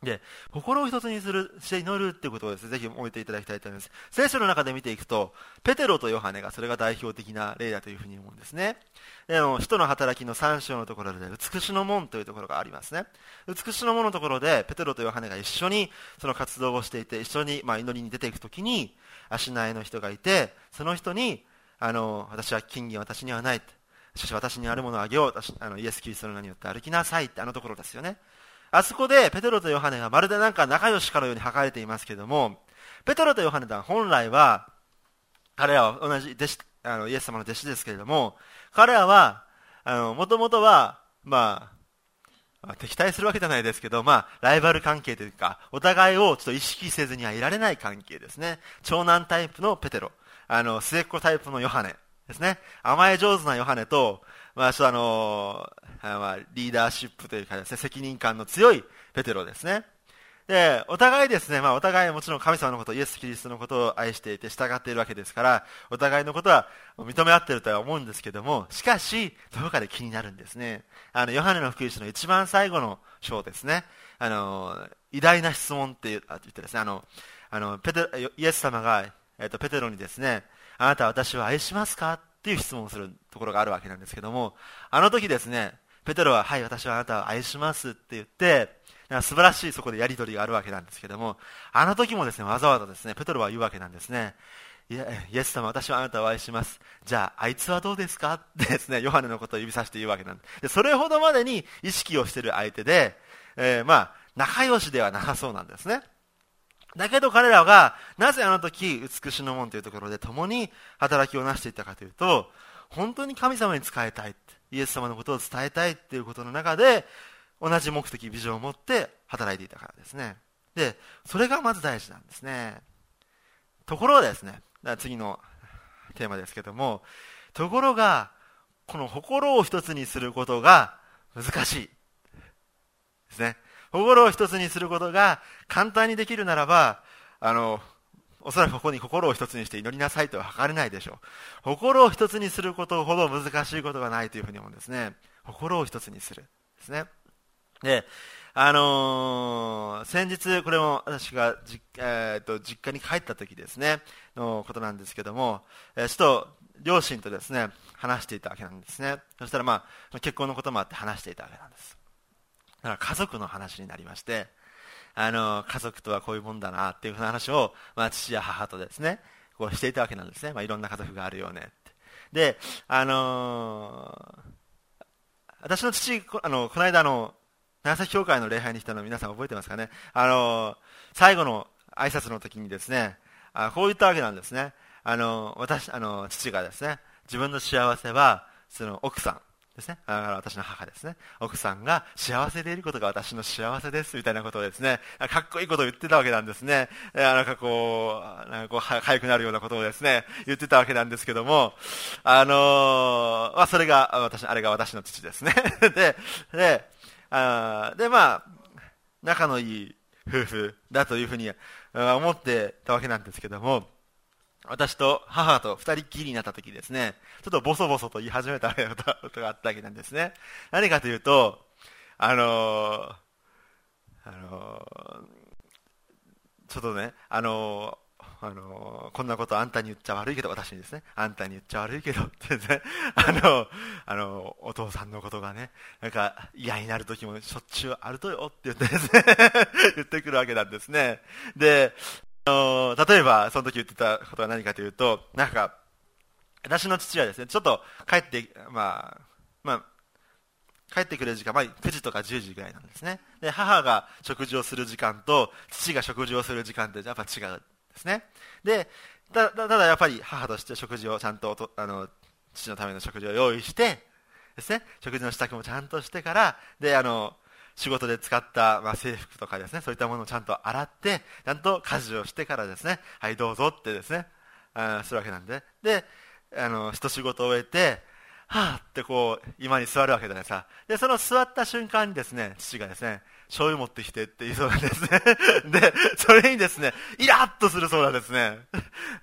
で、心を一つにするして祈るっていうことをですね、ぜひ覚えていただきたいと思います。聖書の中で見ていくと、ペテロとヨハネがそれが代表的な例だというふうに思うんですね。で、使徒の働きのさん章のところで、美しの門というところがありますね。美しの門のところで、ペテロとヨハネが一緒にその活動をしていて、一緒にまあ祈りに出ていくときに、足苗の人がいて、その人に、あの、私は金銀私にはない。しかし私にあるものをあげよう。私あのイエス・キリストの名によって歩きなさいってあのところですよね。あそこでペテロとヨハネがまるでなんか仲良しかのように書かれていますけれども、ペテロとヨハネは本来は、彼らは同じ弟子、あのイエス様の弟子ですけれども、彼らは、あの、もともとは、まあ、敵対するわけじゃないですけど、まあ、ライバル関係というか、お互いをちょっと意識せずにはいられない関係ですね。長男タイプのペテロ、あの、末っ子タイプのヨハネですね。甘え上手なヨハネと、まあ、ちょっとあのー、まあ、リーダーシップというかですね、責任感の強いペテロですね。で、お互いですね、まあ、お互いもちろん神様のこと、イエス・キリストのことを愛していて従っているわけですから、お互いのことは認め合っているとは思うんですけども、しかし、どこかで気になるんですね。あの、ヨハネの福音書の一番最後の章ですね。あの、偉大な質問って言ってですね、あの、あの、ペテイエス様が、えっと、ペテロにですね、あなたは私を愛しますかっていう質問をするところがあるわけなんですけども、あの時ですね、ペテロは、はい、私はあなたを愛しますって言って、素晴らしいそこでやり取りがあるわけなんですけども、あの時もですね、わざわざですね、ペテロは言うわけなんですね。いや、イエス様、私はあなたを愛します。じゃあ、あいつはどうですかってですね、ヨハネのことを指さして言うわけなんです。で、それほどまでに意識をしている相手で、えー、まあ、仲良しではなさそうなんですね。だけど彼らが、なぜあの時、美しの門というところで共に働きをなしていったかというと、本当に神様に仕えたい、イエス様のことを伝えたいっていうことの中で、同じ目的、ビジョンを持って働いていたからですね。で、それがまず大事なんですね。ところがですね、次のテーマですけども、ところが、この心を一つにすることが難しいですね。心を一つにすることが簡単にできるならば、あの、おそらくここに心を一つにして祈りなさいとは測れないでしょう。心を一つにすることほど難しいことがないというふうに思うんですね。心を一つにするですね。で、あのー、先日、これも私がじ、えー、と実家に帰った時ですね、のことなんですけども、えー、ちょっと両親とですね、話していたわけなんですね。そしたらまあ、結婚のこともあって話していたわけなんです。だから家族の話になりまして、あのー、家族とはこういうもんだなっていう話を、まあ、父や母とですね、こうしていたわけなんですね。まあ、いろんな家族があるよねって。で、あのー、私の父、あの、この間の、長崎教会の礼拝に来たの皆さん覚えてますかね。あの、最後の挨拶の時にですね、あこう言ったわけなんですね。あの、私、あの、父がですね、自分の幸せは、その奥さんですね。だから私の母ですね。奥さんが幸せでいることが私の幸せです、みたいなことをですね、かっこいいことを言ってたわけなんですね。なんかこう、なんかこう、かゆくなるようなことをですね、言ってたわけなんですけども、あのまあ、それが、私、あれが私の父ですね。で、で、あでまあ仲のいい夫婦だというふうに思ってたわけなんですけども、私と母と二人っきりになった時ですね、ちょっとボソボソと言い始めたことがあったわけなんですね。何かというと、あのー、あのー、ちょっとね、あのーあのこんなことあんたに言っちゃ悪いけど、私にですね、あんたに言っちゃ悪いけどってね、あの、あの、お父さんのことがね、なんか嫌になる時もしょっちゅうあるとよって言ってですね、言ってくるわけなんですね。で、あの例えばその時言ってたことは何かというと、なんか、私の父はですね、ちょっと帰って、まあ、まあ、帰ってくる時間、まあ、くじとかじゅうじぐらいなんですね。で、母が食事をする時間と、父が食事をする時間ってやっぱ違う。ですね。で、ただ、ただやっぱり母として食事をちゃんと、あの、父のための食事を用意して、ですね、食事の支度もちゃんとしてから、で、あの、仕事で使った、まあ、制服とかですね、そういったものをちゃんと洗って、ちゃんと家事をしてからですね、はい、どうぞってですね、あするわけなんで、で、あの、一仕事を終えて、はぁってこう、今に座るわけじゃないですか。で、その座った瞬間にですね、父がですね、醤油持ってきてって言いそうなんですね。で、それにですね、イラッとするそうなんですね。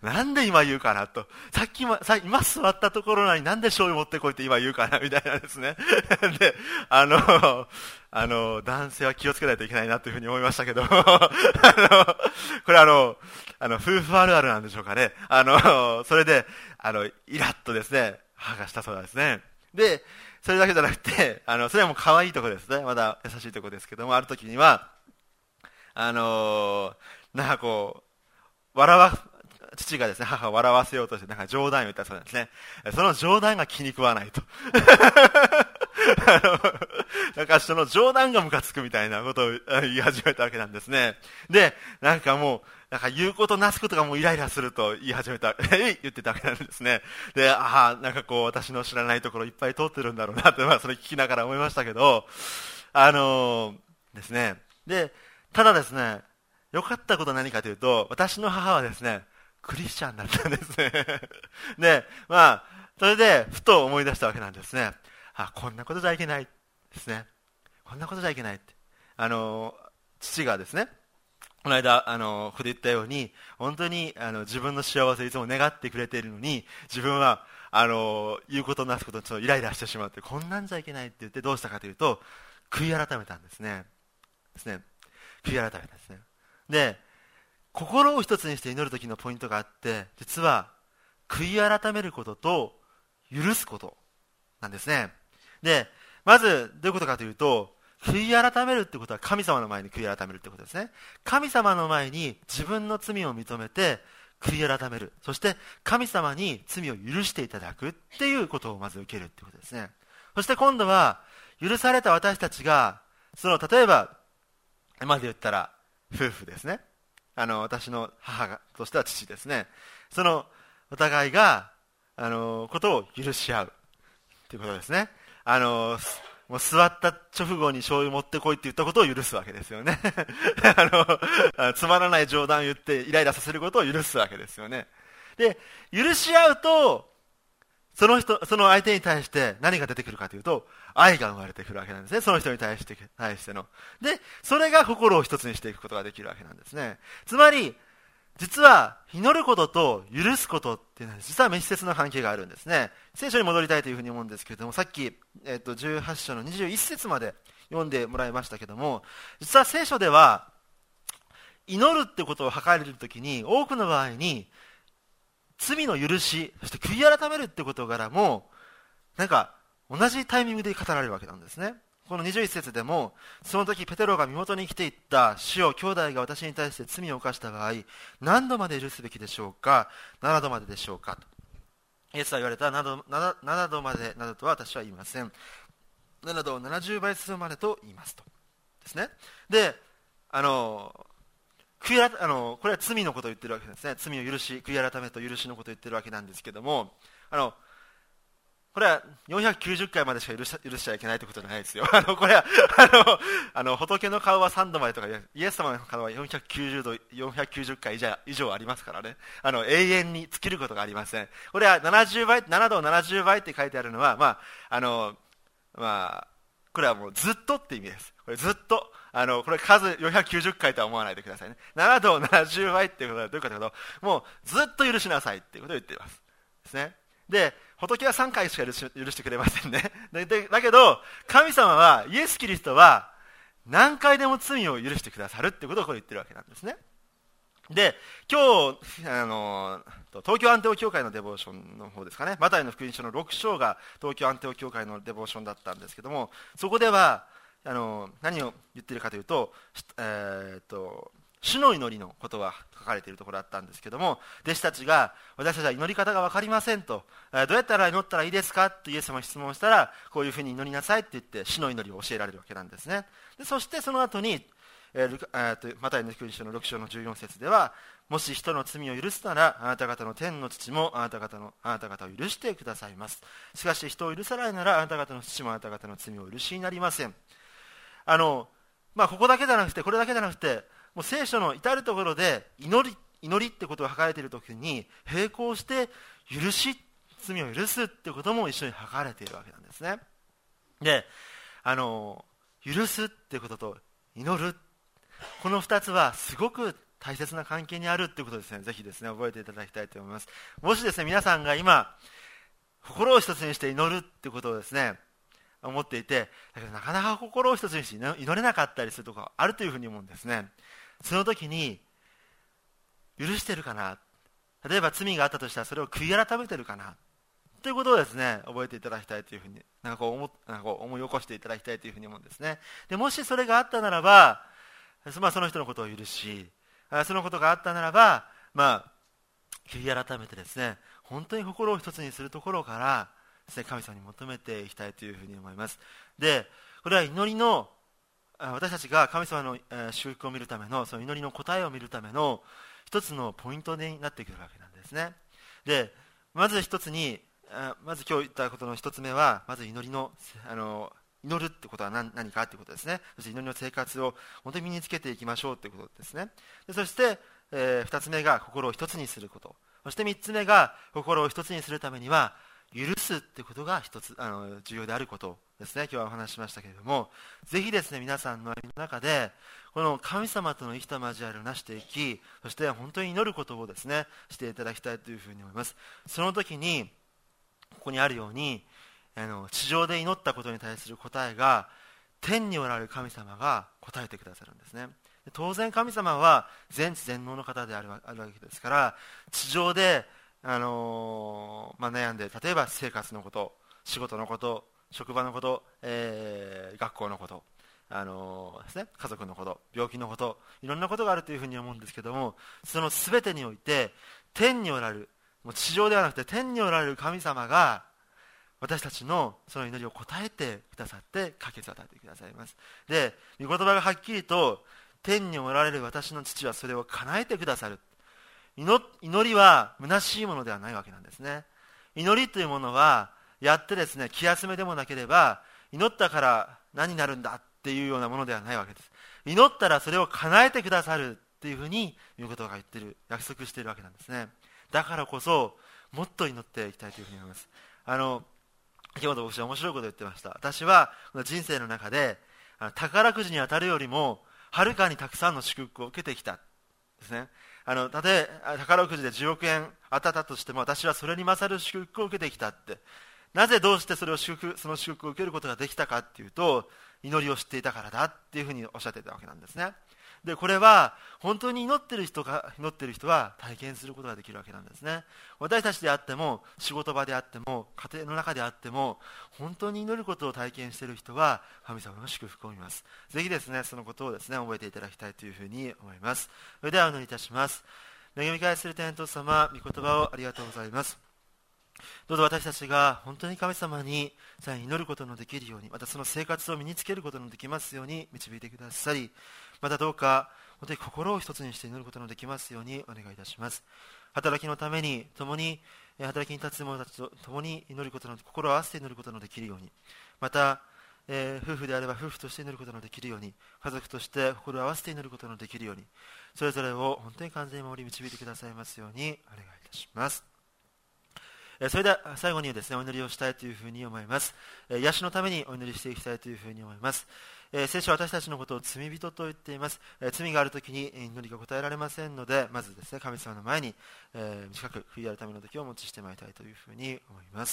なんで今言うかなと。さっきま、さ今座ったところなのになんで醤油持ってこいって今言うかなみたいなですね。で、あの、あの、男性は気をつけないといけないなというふうに思いましたけど、あの、これあの、あの、夫婦あるあるなんでしょうかね。あの、それで、あの、イラッとですね、母がしたそうなんですね。で、それだけじゃなくて、あの、それはもう可愛いところですね。まだ優しいところですけども、ある時には、あの、なんかこう、笑わ、父がですね、母を笑わせようとして、なんか冗談を言ったそうなんですね。その冗談が気に食わないと。あの、なんかその冗談がムカつくみたいなことを言い始めたわけなんですね。で、なんかもう、なんか言うことなすことがもうイライラすると言い始めた、言ってたわけなんですね。で、ああ、なんかこう私の知らないところいっぱい通ってるんだろうなって、まあそれ聞きながら思いましたけど、あのー、ですね。で、ただですね、良かったことは何かというと、私の母はですね、クリスチャンだったんですね。で、まあ、それで、ふと思い出したわけなんですね。あ、こんなことじゃいけないですね。こんなことじゃいけないって。あの、父がですね、この間、あの、ここで言ったように、本当に、あの、自分の幸せをいつも願ってくれているのに、自分は、あの、言うことなすことにちょっとイライラしてしまって、こんなんじゃいけないって言ってどうしたかというと、悔い改めたんですね。ですね。悔い改めたんですね。で、心を一つにして祈るときのポイントがあって、実は悔い改めることと許すことなんですね。で、まずどういうことかというと、悔い改めるってことは神様の前に悔い改めるってことですね。神様の前に自分の罪を認めて悔い改める。そして神様に罪を許していただくっていうことをまず受けるってことですね。そして今度は許された私たちが、その例えば今で言ったら夫婦ですね。あの私の母がとしては父ですね。そのお互いがあのことを許し合うということですね。あのもう座った直後に醤油持ってこいって言ったことを許すわけですよね。あのつまらない冗談を言ってイライラさせることを許すわけですよね。で、許し合うとその人、その相手に対して何が出てくるかというと、愛が生まれてくるわけなんですね。その人に対して、対しての。で、それが心を一つにしていくことができるわけなんですね。つまり、実は、祈ることと許すことっていうのは、実は密接な関係があるんですね。聖書に戻りたいというふうに思うんですけれども、さっき、えっと、じゅうはち章のにじゅういち節まで読んでもらいましたけども、実は聖書では、祈るってことを図られるときに、多くの場合に、罪の許し、そして悔い改めるって事柄も、なんか同じタイミングで語られるわけなんですね。このにじゅういち節でも、その時ペテロが身元に来ていった、主よ、兄弟が私に対して罪を犯した場合、何度まで許すべきでしょうか、ななどまででしょうかと。イエスは言われた、ななどまでなどとは私は言いません。ななどをななじゅうばいするまでと言いますと。ですね。で、あの、悔いあのこれは罪のことを言ってるわけですね。罪を許し、悔い改めと許しのことを言ってるわけなんですけども、あのこれはよんひゃくきゅうじゅっかいまでしか許し、許しちゃいけないということじゃないですよ。あのこれはあのあの仏の顔はさんどまでとか、イエス様の顔はよんひゃくきゅうじゅうど、よんひゃくきゅうじゅっかい以上、以上ありますからね。あの永遠に尽きることがありません。これはななじゅうばい、ななどをななじゅうばいって書いてあるのは、まああのまあこれはもうずっとって意味です。これずっと。あのこれ数よんひゃくきゅうじゅっかいとは思わないでくださいね。ななどをななじゅうばいっていうことはどういうかというと、もうずっと許しなさいっていうことを言っていますですね。で、仏はさんかいしか許し、許してくれませんね。ででだけど神様は、イエス・キリストは何回でも罪を許してくださるっていうことをこう言ってるわけなんですね。で、今日あの東京アンテオ教会のデボーションの方ですかね、マタイの福音書のろく章が東京アンテオ教会のデボーションだったんですけども、そこではあの何を言っているかというと、えー、と主の祈りのことが書かれているところだったんですけども、弟子たちが、私たちは祈り方が分かりませんと、えー、どうやったら祈ったらいいですかとイエス様に質問したら、こういうふうに祈りなさいって言って主の祈りを教えられるわけなんですね。でそしてその後に、えーえー、とマタイの福音書のろく章のじゅうよん節では、もし人の罪を許すなら、あなた方の天の父もあなた方のあなた方を許してくださいます。しかし人を許さないなら、あなた方の父もあなた方の罪をお許しになりません。あのまあ、ここだけじゃなくて、これだけじゃなくて、もう聖書の至るところで祈り、祈りってことが書かれているときに、並行して許し、罪を許すってことも一緒に書かれているわけなんですね。で、あの許すってことと祈る、このふたつはすごく大切な関係にあるということをですね、ぜひですね、覚えていただきたいと思います。もしですね、皆さんが今、心を一つにして祈るっていうことをですね、思っていて、だけどなかなか心を一つにして祈れなかったりするところがあるというふうに思うんですね。その時に、許してるかな、例えば罪があったとしたらそれを悔い改めてるかなということをですね、覚えていただきたいというふうに、なんかこう 思, なんかこう思い起こしていただきたいというふうに思うんですね。でもしそれがあったならば、まあ、その人のことを許し、そのことがあったならば、まあ、悔い改めてですね、本当に心を一つにするところからですね、神様に求めていきたいというふうに思います。で、これは祈りの、私たちが神様の祝福を見るための、その祈りの答えを見るための一つのポイントになってくるわけなんですね。で、まず一つに、まず今日言ったことの一つ目は、まず祈りの、あの、祈るってことは 何, 何かということですね。そして祈りの生活を本当に身につけていきましょうということですね。でそして、えー、二つ目が心を一つにすること。そして三つ目が心を一つにするためには許すってことが一つあの重要であることですね。今日はお話ししましたけれども、ぜひですね、皆さんの中でこの神様との生きた交わりをなしていき、そして本当に祈ることをですねしていただきたいというふうに思います。その時にここにあるように、あの地上で祈ったことに対する答えが天におられる神様が答えてくださるんですね。当然神様は全知全能の方であるわけですから、地上で、あのーまあ、悩んで、例えば生活のこと、仕事のこと、職場のこと、えー、学校のこと、あのーですね、家族のこと、病気のこと、いろんなことがあるというふうに思うんですけども、その全てにおいて天におられる、もう地上ではなくて天におられる神様が私たちのその祈りを答えてくださって解決を与えてくださいます。で、御言葉がはっきりと、天におられる私の父はそれを叶えてくださる。 祈, 祈りは虚しいものではないわけなんですね。祈りというものはやってですね、気休めでもなければ、祈ったから何になるんだっていうようなものではないわけです。祈ったらそれを叶えてくださるっていうふうに御言葉が言っている、約束しているわけなんですね。だからこそもっと祈っていきたいというふうに思います。あの先ほど僕は面白いことを言ってました。私はこの人生の中であの宝くじに当たるよりもはるかにたくさんの祝福を受けてきたですね。あのたとえ宝くじでじゅうおくえん当たったとしても、私はそれに勝る祝福を受けてきたって。なぜどうしてそれを祝福その祝福を受けることができたかっていうと、祈りを知っていたからだっていうふうにおっしゃっていたわけなんですね。でこれは本当に祈っている人が祈っている人は体験することができるわけなんですね。私たちであっても、仕事場であっても、家庭の中であっても、本当に祈ることを体験している人は神様の祝福を見ます。ぜひですね、そのことをですね覚えていただきたいというふうに思います。それではお祈りいたします。恵み返する天父様、御言葉をありがとうございます。どうぞ私たちが本当に神様にさらに祈ることのできるように、またその生活を身につけることのできますように導いてくださり、またどうか本当に心を一つにして祈ることのできますようにお願いいたします。働きのために共に働きに立つ者たちと共に祈ることの心を合わせて祈ることのできるように、また、えー、夫婦であれば夫婦として祈ることのできるように、家族として心を合わせて祈ることのできるように、それぞれを本当に完全に守り導いてくださいますようにお願いいたします。それでは最後にですね、お祈りをしたいというふうに思います。癒しのためにお祈りしていきたいというふうに思います。聖書は私たちのことを罪人と言っています。罪があるときに祈りが答えられませんので、まずですね、神様の前に短く悔い改めの時をお持ちしてまいりたいというふうに思います。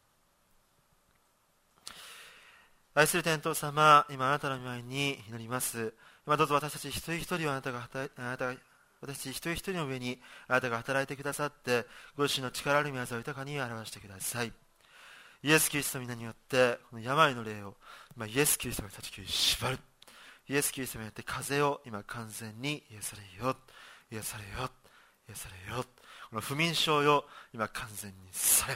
愛する天父様、今あなたの前に祈ります。今どうぞ私たち一人一人をあなたが働いあなたが私一人一人の上にあなたが働いてくださって、ご自身の力ある御業を豊かに表してください。イエス・キリストの皆によってこの病の霊を今イエス・キリストが断ち切り縛る。イエス・キリストによって風邪を今完全に癒されよ、癒されよ、癒されよ。この不眠症よ今完全にされ。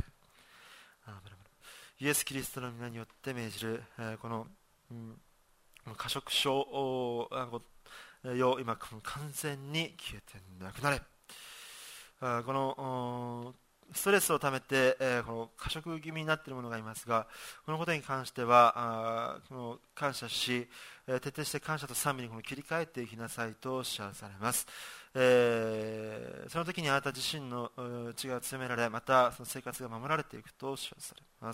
イエス・キリストの皆によって命じる、えー、この、うん、この過食症をよ今完全に消えてなくなれ。あこのストレスをためて、えー、この過食気味になっているものがいますが、このことに関してはあこの感謝し、えー、徹底して感謝と賛美にこの切り替えていきなさいとおっしゃらされます。えー、その時にあなた自身の血が強められ、またその生活が守られていくとおっしゃらされます。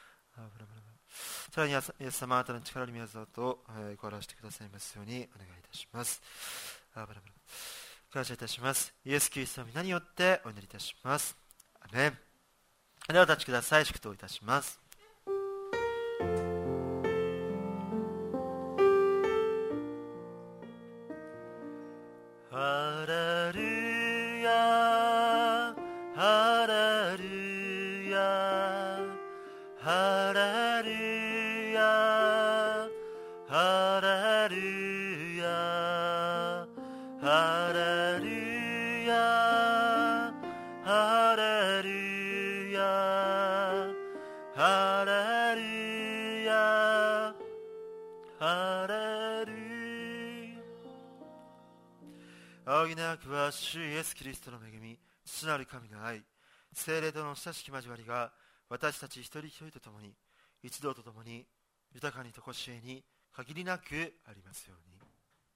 さらにイエス様、あなたの力に宮沢と、えー、ごらしてくださいますようにお願いいたします。あぶらぶら感謝いたします。イエス・キリストの皆によってお祈りいたします。アメン。ではお立ちください。祝祷いたします。ハレルヤハレルヤハレルヤハレルヤハレルヤハレルヤハレルヤハレルヤ。仰ぎなくは主イエス・キリストの恵み、父なる神の愛、聖霊との親しき交わりが私たち一人一人と共に一同と共に豊かにとこしえに限りなくありますように。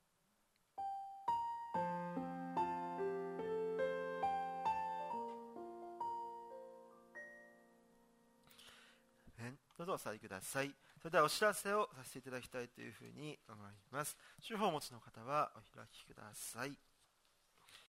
どうぞお座りください。それではお知らせをさせていただきたいというふうに思います。手法をお持ちの方はお開きください。